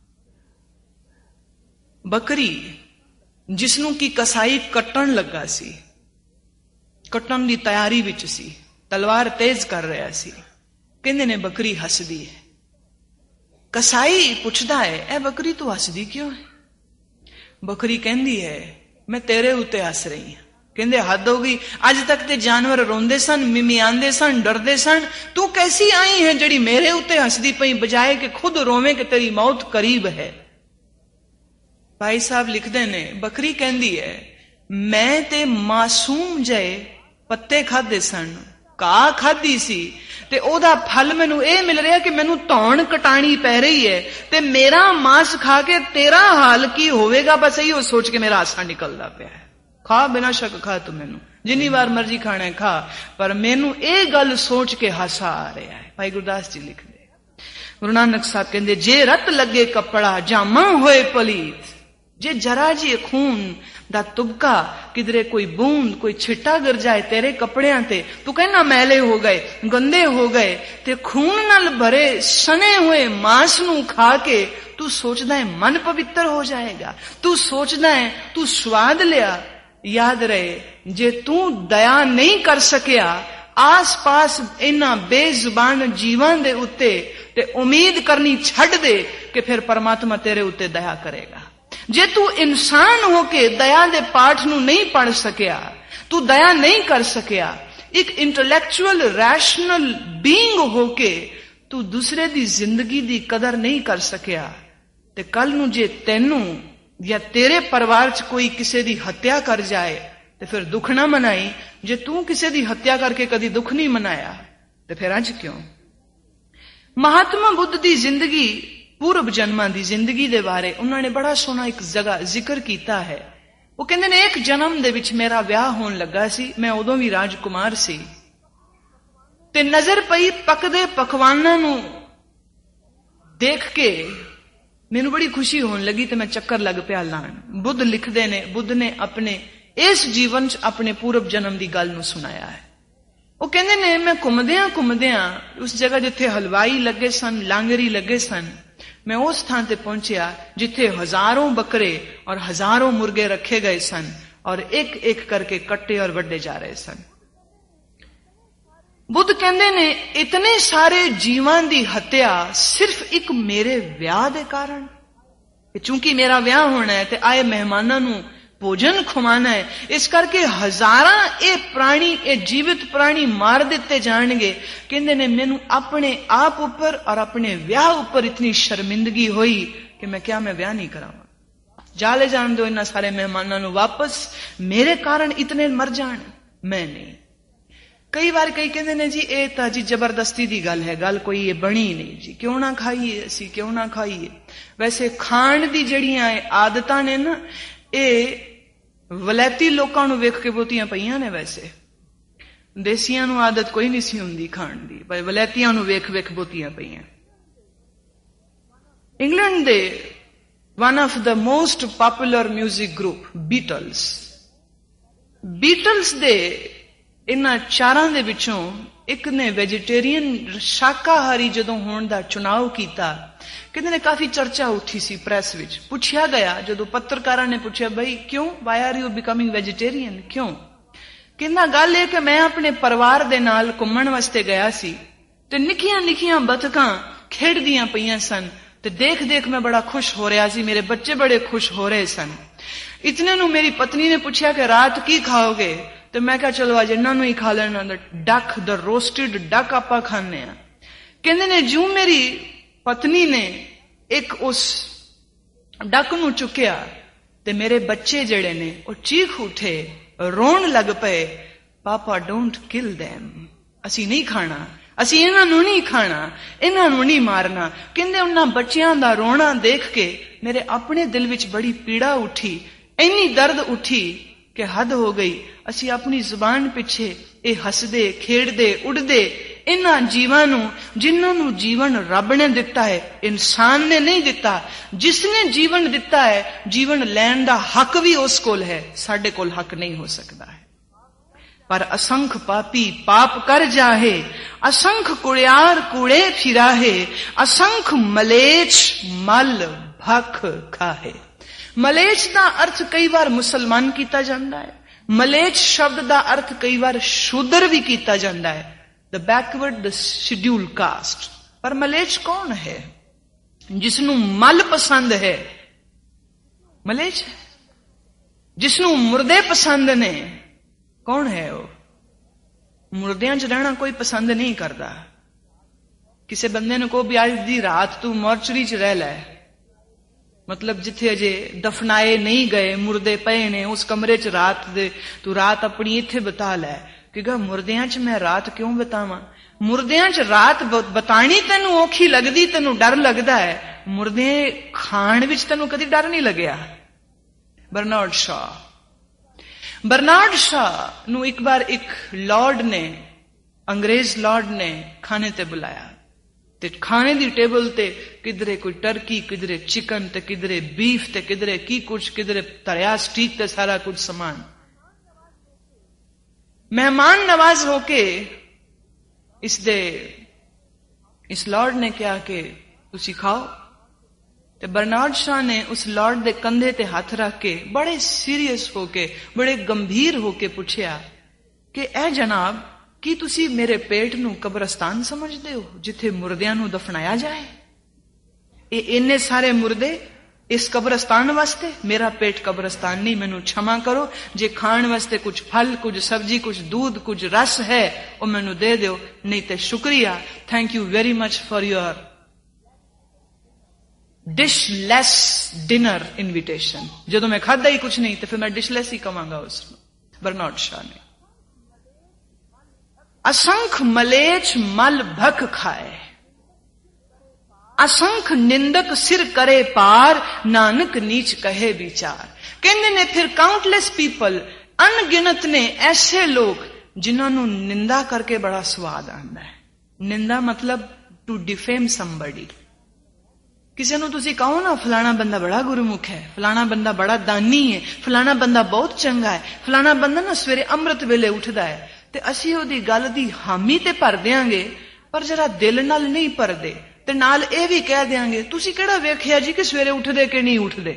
बकरी जिसनू की कसाई कट्टण लगा सी, कट्टण दी तैयारी विच सी, तलवार तेज कर रहा सी। कहंदे ने बकरी हसदी है। कसाई पुछदा है, ए बकरी तू हसदी क्यों है? बकरी कहती है, मैं तेरे उत्ते हस रही हूं। कहंदे हद हो गई, अज तक ते जानवर रोंदे सन, मिमियांदे सन, डरदे सन, तू कैसी आई है जड़ी मेरे उत्ते हसदी पई, बजाए कि खुद रोवे कि तेरी मौत करीब है। भाई साहब लिखदे ने, बकरी कहंदी है मैं ते मासूम जय पत्ते खाधे सन, घाह खाधी सी, ते ओदा फल मैनू ये मिल रहा कि मैनू धौण कटाणी पै रही है, ते मेरा मांस खा के तेरा हाल की होवेगा, बस यही सोच के मेरा आसा निकलता पाया है। खा बिना शक खा तू मैनू जिन्नी बार मर्जी खाना है खा, पर मैनू ये गल सोच के हासा आ रहा है। भाई गुरदास जी लिखते, गुरु नानक साहब कहते, जे रत लगे कपड़ा जामा होए पलीत, जे जरा जी खून दा तुबका किधरे कोई बूंद कोई छिट्टा गिर जाए तेरे कपड़ियां ते, तू कहना मैले हो गए गंदे हो गए, ते खून नाल भरे सने हुए मांस नू खा के तू सोचदा है मन पवित्र हो जाएगा, तू सोचदा है तू स्वाद लिया। याद रहे, जे तू दया नहीं कर सकिया आस पास इन्हां बेजुबान जीवां दे उत्ते, ते उम्मीद करनी छड़ दे कि फिर परमात्मा तेरे उत्ते दया करेगा। जे तू इंसान होके दया दे पाठ नू नहीं पढ़ सकिया, तू दया नहीं कर सकिया, एक इंटेलेक्चुअल रैशनल बीइंग होके तू दूसरे दी जिंदगी दी कदर नहीं कर सकिया, ते कल नू जे तैनू या तेरे परिवार च कोई किसी दी हत्या कर जाए ते फिर दुख ना मनाई। जे तू किसी दी हत्या करके कदी दुख नहीं मनाया ते फिर अज क्यों? महात्मा बुद्ध दी जिंदगी, पूर्व जन्मां दी जिंदगी दे बारे उन्होंने बड़ा सोहना एक जगह जिक्र किया है। वो कहते ने, एक जन्म दे विच मेरा ब्याह होन लगा सी, मैं उदों भी राजकुमार सी, ते नजर पई पकदे पकवानां नू देख के मैनू बड़ी खुशी होने लगी, तो मैं चक्कर लग पिया लाण। बुद्ध लिखते ने, बुद्ध ने अपने इस जीवन च अपने पूर्व जन्म की गल नू सुनाया है। वो कहते ने, मैं घुमदियां घुमदियां उस जगह जिथे हलवाई लगे सन, लांगरी लगे सन, मैं उस स्थान ते पहुंचिया जिथे हजारों बकरे और हजारों मुर्गे रखे गए सन और एक एक करके कट्टे और वड्डे जा रहे सन। बुद्ध कहते ने, इतने सारे जीवां दी हत्या सिर्फ एक मेरे ब्याह दे कारण, चूंकि मेरा ब्याह होना है ते आए मेहमानां नू भोजन खुमाना है, इस करके हजारां ये प्राणी, ये जीवित प्राणी मार दिते जाणगे। कहते ने, मैनू अपने आप ऊपर और अपने ब्याह ऊपर इतनी शर्मिंदगी हुई कि मैं क्या, मैं ब्याह नहीं करावां, जाले जान दो इन्हां सारे मेहमानां नू वापस, मेरे कारण इतने मर जाण, मैं नहीं। कई बार कई कहते ने, जी ये तो जी जबरदस्ती दी गल है, गल कोई ये बनी नहीं जी, क्यों ना खाइए असी, क्यों ना खाइए। वैसे खाण दी जड़ियां आदतां ने ना, ये वलैती लोकां नू वेख के बहुतियां पईयां ने। वैसे देसियां नू आदत कोई नहीं सी हुंदी खाण दी, पर वलैतियां नू वेख वेख बहुतियां पईयां। इंग्लैंड दे one of the most popular music group Beatles दे इन्हां चारां दे विचों एक ने वेजिटेरियन शाकाहारी जदों होण दा चुनाव कीता। कहते ने, काफी चर्चा उठी सी प्रेस विच। पूछया गया, जदों पत्रकारां ने पूछया, भाई क्यों, why are you becoming vegetarian, क्यों? कहना, गल है कि मैं अपने परिवार दे नाल घुम्मण वास्ते गया सी, ते निक्कियां निक्कियां बतकां खेडदियां पईयां सन, ते देख देख मैं बड़ा खुश हो रहा सी, मेरे बच्चे बड़े खुश हो रहे सन। इतने नू मेरी पत्नी ने पूछया कि रात की खाओगे, तो मैं कहा चलो अज इन्हां नू ही खा लेना, डक, द रोस्टेड डक आपां खाने आ। कहंदे ने, जूं मेरी पत्नी ने एक उस डक नू चुकिया ते मेरे बच्चे जड़े ने वो चीख उठे, रोन लग पे, पापा डोंट किल देम, असी नहीं खाना, असी इन्हां नू नहीं खाना, इन्हां नू नहीं मारना। कहंदे उन्हां बच्चियां दा रोना देख के मेरे अपने दिल विच बड़ी पीड़ा उठी, इन्नी दर्द उठी कि हद हो गई। असी अपनी जुबान पिछे ये हसदे खेड़दे उड़दे इन्हां जीवां नू, जिन्हां नू जीवन रब ने दिता है, इंसान ने नहीं दिता। जिसने जीवन दिता है, जीवन लैण दा हक भी उस कोल है, साडे कोल हक नहीं हो सकता है। पर असंख पापी पाप कर जाहे, असंख कुड़ियार कूड़े फिराहे, असंख मलेच मल भख खाहे। मलेच दा अर्थ कई बार मुसलमान कीता जांदा है, मलेच शब्द दा अर्थ कई बार शूद्र भी कीता जांदा है, the backward, the schedule caste. पर मलेच कौन है? जिसनू मल पसंद है मलेच, जिसनू मुर्दे पसंद ने, कौन है वो? मुर्दियां च रहना कोई पसंद नहीं करता। किसी बंदे ने को भी आज दी रात तू मॉर्चरी च रह लै, मतलब जिथे अजे दफनाए नहीं गए मुर्दे पए ने उस कमरे च रात दे तू रात अपनी इत्थे बता लै कि मुर्दियां च मैं रात क्यों बतावां? मुर्दियां च रात बतानी तेनू औखी लगदी, तेनू डर लगदा है, मुर्दे खाण विच तेनू कदी डर नहीं लगया। बर्नार्ड शॉ नू एक बार एक लॉर्ड ने, अंग्रेज लॉर्ड ने खाने ते बुलाया ते खाने दी टेबल ते किधरे कोई टर्की, किधरे चिकन ते किधरे बीफ ते किधरे की कुछ, किधरे तरिया स्टीक ते सारा कुछ समान। मेहमान नवाज होके इस लॉर्ड ने क्या कि तुसी खाओ। ते बर्नार्ड शॉ ने उस लॉर्ड दे कंधे ते हाथ रख के बड़े सीरियस होके, बड़े गंभीर होके पूछया कि ऐ जनाब, की तुसी मेरे पेट नू कब्रस्तान समझदे हो जिथे मुर्दियां नू दफनाया जाए? इन्ने सारे मुर्दे इस कब्रस्तान वास्ते? मेरा पेट कब्रस्तान नहीं, मैनू क्षमा करो। जे खाण वास्ते कुछ फल, कुछ सब्जी, कुछ दूध, कुछ रस है वो मैनू दे दो, नहीं ते शुक्रिया, thank you very much for your delicious dinner invitation. जदों मैं खादा ही कुछ नहीं तो फिर मैं डिशलेस ही कवांगा उसमें। बर्नार्ड शॉ ने असंख मलेच्छ मल भख खाए, असंख निंदक सिर करे पार, नानक नीच कहे विचार। कहते ने फिर काउंटलेस पीपल, अनगिनत ने ऐसे लोग जिन्होंने निंदा करके बड़ा स्वाद आंदा है। निंदा मतलब टू डिफेम समबडी। किसी नूं तुसी कहो ना फलाना बंदा बड़ा गुरुमुख है, फलाना बंदा बड़ा दानी है, फलाना बंदा बहुत चंगा है, फलाना बंदा ना सवेरे अमृत वेले उठदा है, ते असी ओदी गल दी हामी ते भर देंगे पर जरा दिल नाल नहीं भरदे, ते नाल ये भी कह देंगे तुसी केड़ा वेखिया जी कि सवेरे उठदे कि नहीं उठदे?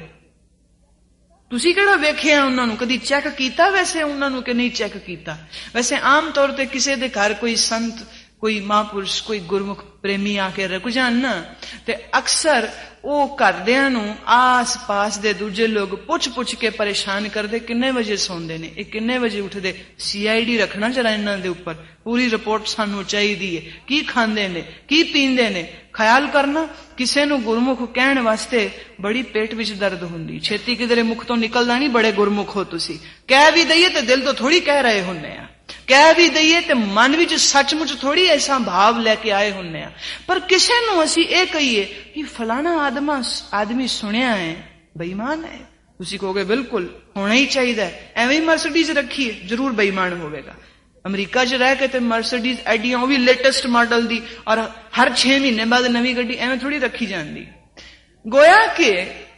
तुसी केड़ा वेखिया उन्हां नूं? कदी चेक कीता वैसे उन्हां नूं कि नहीं चेक कीता? वैसे आम तौर ते किसी दे घर कोई संत, कोई महापुरुष, कोई गुरमुख प्रेमी आके रुक जान ना, ते अक्सर वो घरदियां नूं आस पास दे दूजे लोग पुछ पुछ के परेशान करदे, किन्ने बजे सौंदे ने, ये किन्ने बजे उठदे? CID रखना जरा इन्हां दे उपर, पूरी रिपोर्ट सानू चाहिदी है, की खांदे ने, की पींदे ने। ख्याल करना किसे नूं गुरमुख कहण वास्ते बड़ी पेट विच दर्द हुंदी, छेती किधरे मुख तो निकलदा नहीं बड़े गुरमुख हो तुसी। कह भी दईए ते दिल तो थोड़ी कह रहे हुन्ने आ, कह भी दईए ते मन विच सचमुच थोड़ी ऐसा भाव लेके आए हुन्ने आ। पर किसे नूं असी ये कहिए कि फलाना आदमी सुनिया है बेईमान है, तुसी कहोगे बिल्कुल होना ही चाहिए, एवं मर्सिडीज रखी है जरूर बेईमान होवेगा। अमरीका च रह के ते मर्सिडीज एडियां भी लेटेस्ट मॉडल दी और हर 6 महीने बाद नवी गड्डी एवं थोड़ी रखी जाती। गोया के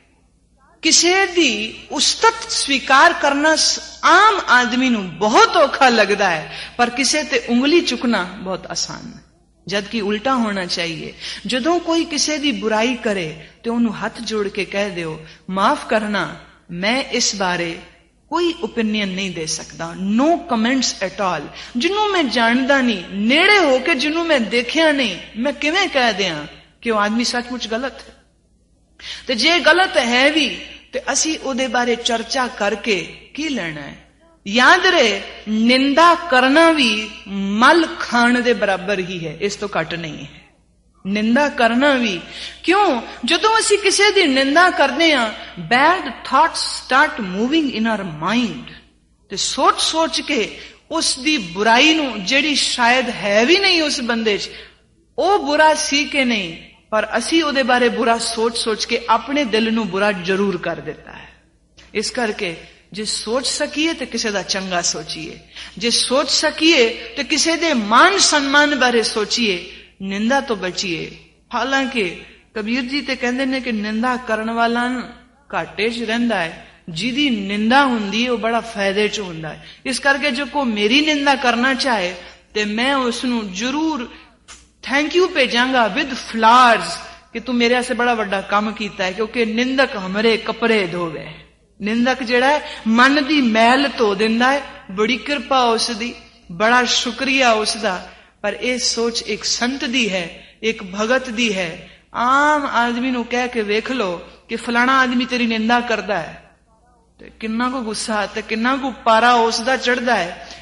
किसी दी उस्तत स्वीकार करना आम आदमी नूं बहुत औखा लगता है, पर किसी ते उंगली चुकना बहुत आसान है, जबकि उल्टा होना चाहिए। जदों कोई किसी दी बुराई करे तो उन्होंने हाथ जोड़ के कह दो, माफ करना मैं इस बारे कोई ओपिनियन नहीं दे सकता, नो कमेंट्स एट ऑल। जिन्हों मैं जानदा नहीं, नेड़े होके जिन्हों मैं देखिया नहीं, मैं किवें कह दियां कि वो आदमी सचमुच गलत है? ते जे गलत है भी ते असी ओदे बारे चर्चा करके की लेना है? याद रहे निंदा करना भी मल खाण दे बराबर ही है, इस तो घट नहीं है। निंदा करना भी क्यों? जदों असी किसी दी निंदा करते हैं, bad thoughts start moving in our mind, ते सोच सोच के उस दी बुराई नू जेड़ी शायद है भी नहीं उस बंदे च, ओ बुरा सी के नहीं, पर असी ओदे बारे बुरा सोच सोच के अपने दिल नू बुरा जरूर कर देता है। इस करके जे सोच सकीए तो किसी दा चंगा सोचिए, जे सोच सकीए तो किसी दे मान सम्मान बारे सोचिए, निंदा तो बचिए। हालांकि कबीर जी ते कहंदे ने कि निंदा करन वाला घाटे च रहिंदा है, जिदी निंदा हुंदी है वो बड़ा फायदे च हुंदा है। इस करके जो को मेरी निंदा करना चाहे ते मैं उसनू जरूर थैंक यू भेजांगा विद फ्लावर्स कि तू मेरे से बड़ा बड़ा काम कीता है, क्योंकि निंदक हमरे कपड़े धोवे। निंदक जेड़ा है मन दी मैल धो दिंदा है, बड़ी कृपा उसदी, बड़ा शुक्रिया उसदा। पर यह सोच एक संत दी है, एक भगत दी है। आम आदमी नू कह के वेख लो कि फलाना आदमी तेरी निंदा करदा है, ते किन्ना को गुस्सा ते किन्ना को पारा उसदा चढ़दा है।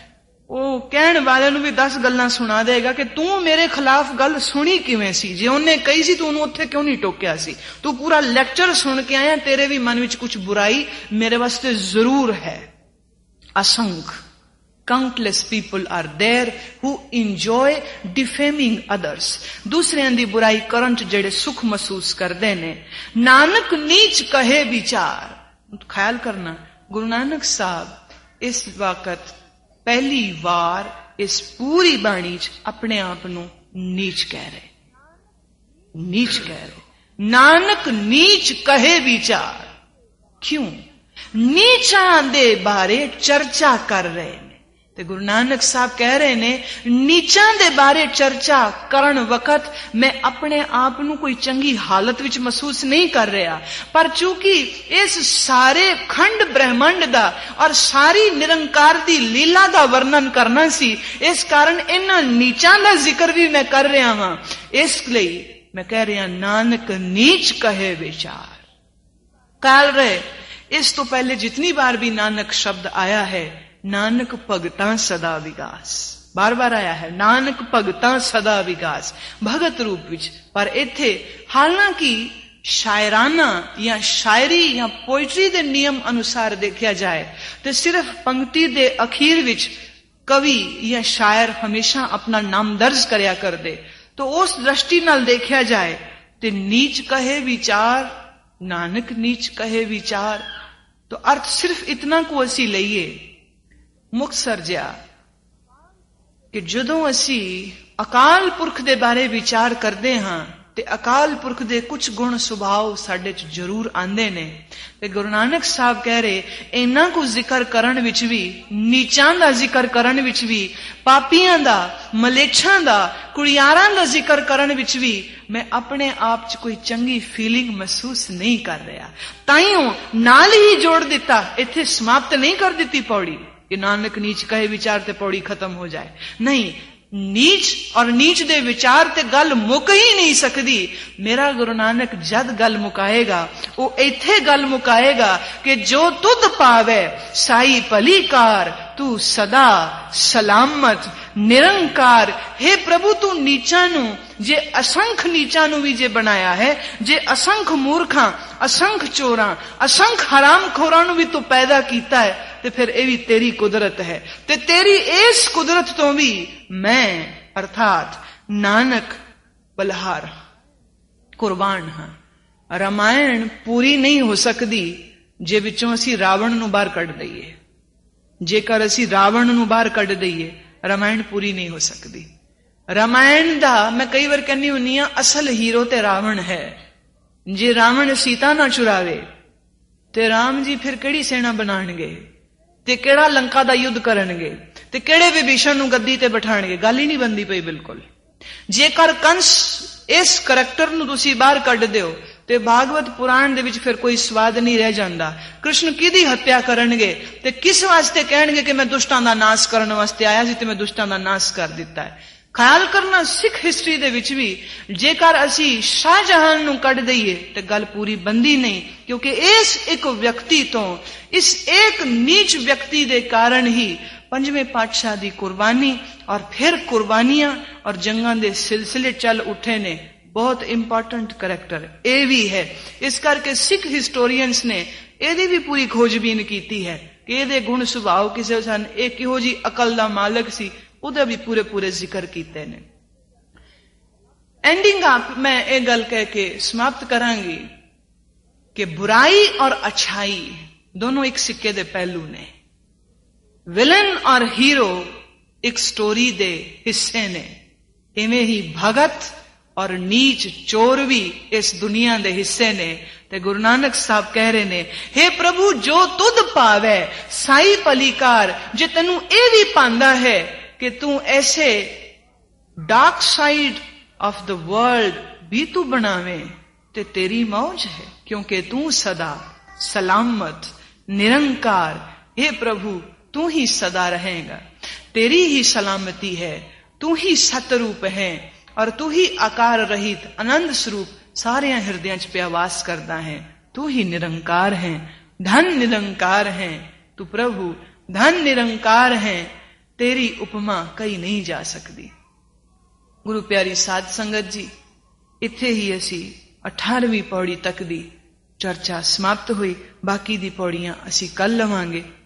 ਉਹ ਕਹਿਣ ਵਾਲੇ ਨੂੰ ਵੀ 10 ਗੱਲਾਂ ਸੁਣਾ ਦੇਗਾ ਕਿ ਤੂੰ ਮੇਰੇ ਖਿਲਾਫ ਗੱਲ ਸੁਣੀ ਕਿਵੇਂ ਸੀ, ਜੇ ਉਹਨੇ ਕਹੀ ਸੀ ਤੂੰ ਉਹਨੂੰ ਉੱਥੇ ਕਿਉਂ ਨਹੀਂ ਟੋਕਿਆ ਸੀ, ਤੂੰ ਪੂਰਾ ਲੈਕਚਰ ਸੁਣ ਕੇ ਆਇਆ, ਤੇਰੇ ਵੀ ਮਨ ਵਿੱਚ ਕੁਝ ਬੁਰਾਈ ਮੇਰੇ ਵਾਸਤੇ ਜ਼ਰੂਰ ਹੈ। ਅਸੰਖ countless people are there who enjoy defaming others, ਦੂਸਰਿਆਂ ਦੀ ਬੁਰਾਈ ਕਰਨ ਚ ਜਿਹੜੇ ਸੁਖ ਮਹਿਸੂਸ ਕਰਦੇ ਨੇ। ਨਾਨਕ ਨੀਚ ਕਹੇ ਵਿਚਾਰ। ਖਿਆਲ ਕਰਨਾ, ਗੁਰੂ ਨਾਨਕ ਸਾਹਿਬ ਇਸ ਵਕਤ ਪਹਿਲੀ ਵਾਰ ਇਸ ਪੂਰੀ ਬਾਣੀ ਚ ਆਪਣੇ ਆਪ ਨੂੰ ਨੀਚ ਕਹਿ ਰਹੇ, ਨੀਚ ਕਹਿ ਰਹੇ। ਨਾਨਕ ਨੀਚ ਕਹੇ ਵਿਚਾਰ। ਕਿਉਂ? ਨੀਚਾਂ ਦੇ ਬਾਰੇ ਚਰਚਾ ਕਰ ਰਹੇ ਨੇ। ਤੇ ਗੁਰੂ ਨਾਨਕ ਸਾਹਿਬ ਕਹਿ ਰਹੇ ਨੇ ਨੀਚਾਂ ਦੇ ਬਾਰੇ ਚਰਚਾ ਕਰਨ ਵਕਤ ਮੈਂ ਆਪਣੇ ਆਪ ਨੂੰ ਕੋਈ ਚੰਗੀ ਹਾਲਤ ਵਿੱਚ ਮਹਿਸੂਸ ਨਹੀਂ ਕਰ ਰਿਹਾ, ਪਰ ਚੂੰਕਿ ਇਸ ਸਾਰੇ ਖੰਡ ਬ੍ਰਹਿਮੰਡ ਦਾ ਔਰ ਸਾਰੀ ਨਿਰੰਕਾਰ ਦੀ ਲੀਲਾ ਦਾ ਵਰਣਨ ਕਰਨਾ ਸੀ, ਇਸ ਕਾਰਨ ਇਹਨਾਂ ਨੀਚਾਂ ਦਾ ਜ਼ਿਕਰ ਵੀ ਮੈਂ ਕਰ ਰਿਹਾ ਹਾਂ। ਇਸ ਲਈ ਮੈਂ ਕਹਿ ਰਿਹਾ ਨਾਨਕ ਨੀਚ ਕਹੇ ਵਿਚਾਰ। ਕਾਲ ਰਹੇ ਇਸ ਤੋਂ ਪਹਿਲੇ ਜਿਤਨੀ ਬਾਰ ਵੀ ਨਾਨਕ ਸ਼ਬਦ ਆਇਆ ਹੈ, ਨਾਨਕ ਭਗਤਾਂ ਸਦਾ ਵਿਗਾਸ, ਬਾਰ ਬਾਰ ਆਇਆ ਹੈ ਨਾਨਕ ਭਗਤਾਂ ਸਦਾ ਵਿਗਾਸ, ਭਗਤ ਰੂਪ ਵਿੱਚ। ਪਰ ਇੱਥੇ ਹਾਲਾਂਕਿ ਸ਼ਾਇਰਾਨਾ ਜਾਂ ਸ਼ਾਇਰੀ ਜਾਂ ਪੋਇਟਰੀ ਦੇ ਨਿਯਮ ਅਨੁਸਾਰ ਦੇਖਿਆ ਜਾਏ ਤੇ ਸਿਰਫ ਪੰਕਤੀ ਦੇ ਅਖੀਰ ਵਿੱਚ ਕਵੀ ਜਾਂ ਸ਼ਾਇਰ ਹਮੇਸ਼ਾ ਆਪਣਾ ਨਾਮ ਦਰਜ ਕਰਿਆ ਕਰਦੇ, तो उस दृष्टि नाल देखा जाए तो नीच कहे विचार, नानक नीच कहे विचार, तो अर्थ सिर्फ इतना को असी लईए मुक्त सरजिया कि जदों असी अकाल पुरख दे बारे विचार करते हाँ ते अकाल पुरख दे कुछ गुण सुभाव साडे च जरूर आंदे ने। ते गुरु नानक साहब कह रहे इन्हां को जिक्र करन विच भी, नीचां दा जिक्र करन विच भी, पापियां दा, मलेच्छां दा, कुड़ियारां दा जिक्र करन विच भी मैं अपने आप च कोई चंगी फीलिंग महसूस नहीं कर रहा। ताइयों नाल ही जोड़ दिता, इत्थे समाप्त नहीं कर दिती पौड़ी कि नानक नीच कहे विचार ते पौड़ी खत्म हो जाए। नहीं, नीच और नीच दे विचार ते गल मुक ही नहीं सकती। मेरा गुरु नानक जद गल मुकाएगा वो इत्थे गल मुकाएगा कि जो तुद पावे साई भलीकार, तू सदा सलामत निरंकार। हे प्रभु तू नीचा नू जे असंख नीचा नू भी जे बनाया है, जे असंख मूर्खा, असंख चोरा, असंख हराम खोरा नू भी तू पैदा कीता है, ते फिर ये भी तेरी कुदरत है। ते तेरी इस कुदरत तो भी मैं अर्थात नानक बलहार कुर्बान हाँ। रामायण पूरी नहीं हो सकती जे विचों असी रावण नू बाहर कढ दईए। जेकर असी रावण नू बाहर कढ दईए रामायण पूरी नहीं हो सकती। रामायण दा मैं कई बार कहनी हुन्नी हां असल हीरो ते रावण है। जे रावण सीता ना चुरावे ते राम जी फिर केड़ी सेना बनाणगे ते केड़ा लंका दा युद्ध करनगे ते केड़े विभीषण नू गद्दी ते बिठाणगे। गल ही नहीं बनदी पई बिल्कुल। जेकर कंस इस करैक्टर नू तुसी बाहर कढ दिओ ते भागवत पुराण दे विच फिर कोई स्वाद नहीं रह जांदा। कृष्ण किहदी हत्या करनगे ते किस वास्ते कहणगे कि मैं दुष्टां दा नाश करन वास्ते आया सी ते मैं दुष्टां दा नाश कर दिता है। ख्याल करना सिख हिस्ट्री दे विच भी जेकर असी शाहजहां नू कढ दईए ते गल पूरी बंदी नहीं, क्योंकि इस एक व्यक्ति तो, इस एक नीच व्यक्ति दे कारण ही पंजवें पातशाह दी कुर्बानी और फिर कुर्बानियां और जंगां दे सिलसिले चल उठे ने। बहुत इंपॉर्टेंट करैक्टर ये भी है। इस करके सिख हिस्टोरियंस ने ਇਹਦੀ भी पूरी खोजबीन की है कि ਇਹਦੇ गुण सुभाव किसे सन, एक किहो जी अकल दा मालक सी, ਉਹਦਾ भी पूरे पूरे जिक्र कीते ने। एंडिंग अप मैं एक गल कह के समाप्त करांगी कि बुराई और अच्छाई दोनों एक सिक्के दे पहलू ने। विलन और हीरो एक स्टोरी दे हिस्से ने, इवें ही भगत और नीच चोर भी इस दुनिया दे हिस्से ने। ते गुरु नानक साहब कह रहे ने हे प्रभु जो तुद पावे साई भलीकार, जे तैनू ए भी पांदा है कि तू ऐसे dark side of the world भी तू बनावे ते तेरी मौज है, क्योंकि तू सदा सलामत निरंकार। हे प्रभु तू ही सदा रहेगा, तेरी ही सलामती है, तू ही सतरूप है और तू ही आकार रहित आनंद स्वरूप सारे हृदय च पे वास करता है। तू ही निरंकार है, धन निरंकार है तू प्रभु, धन निरंकार है तेरी उपमा कही नहीं जा सकती। गुरु प्यारी साध संगत जी, इत्थे ही असी 18वीं पौड़ी तक दी चर्चा समाप्त हुई। बाकी दी पौड़ियां असी कल लवांगे।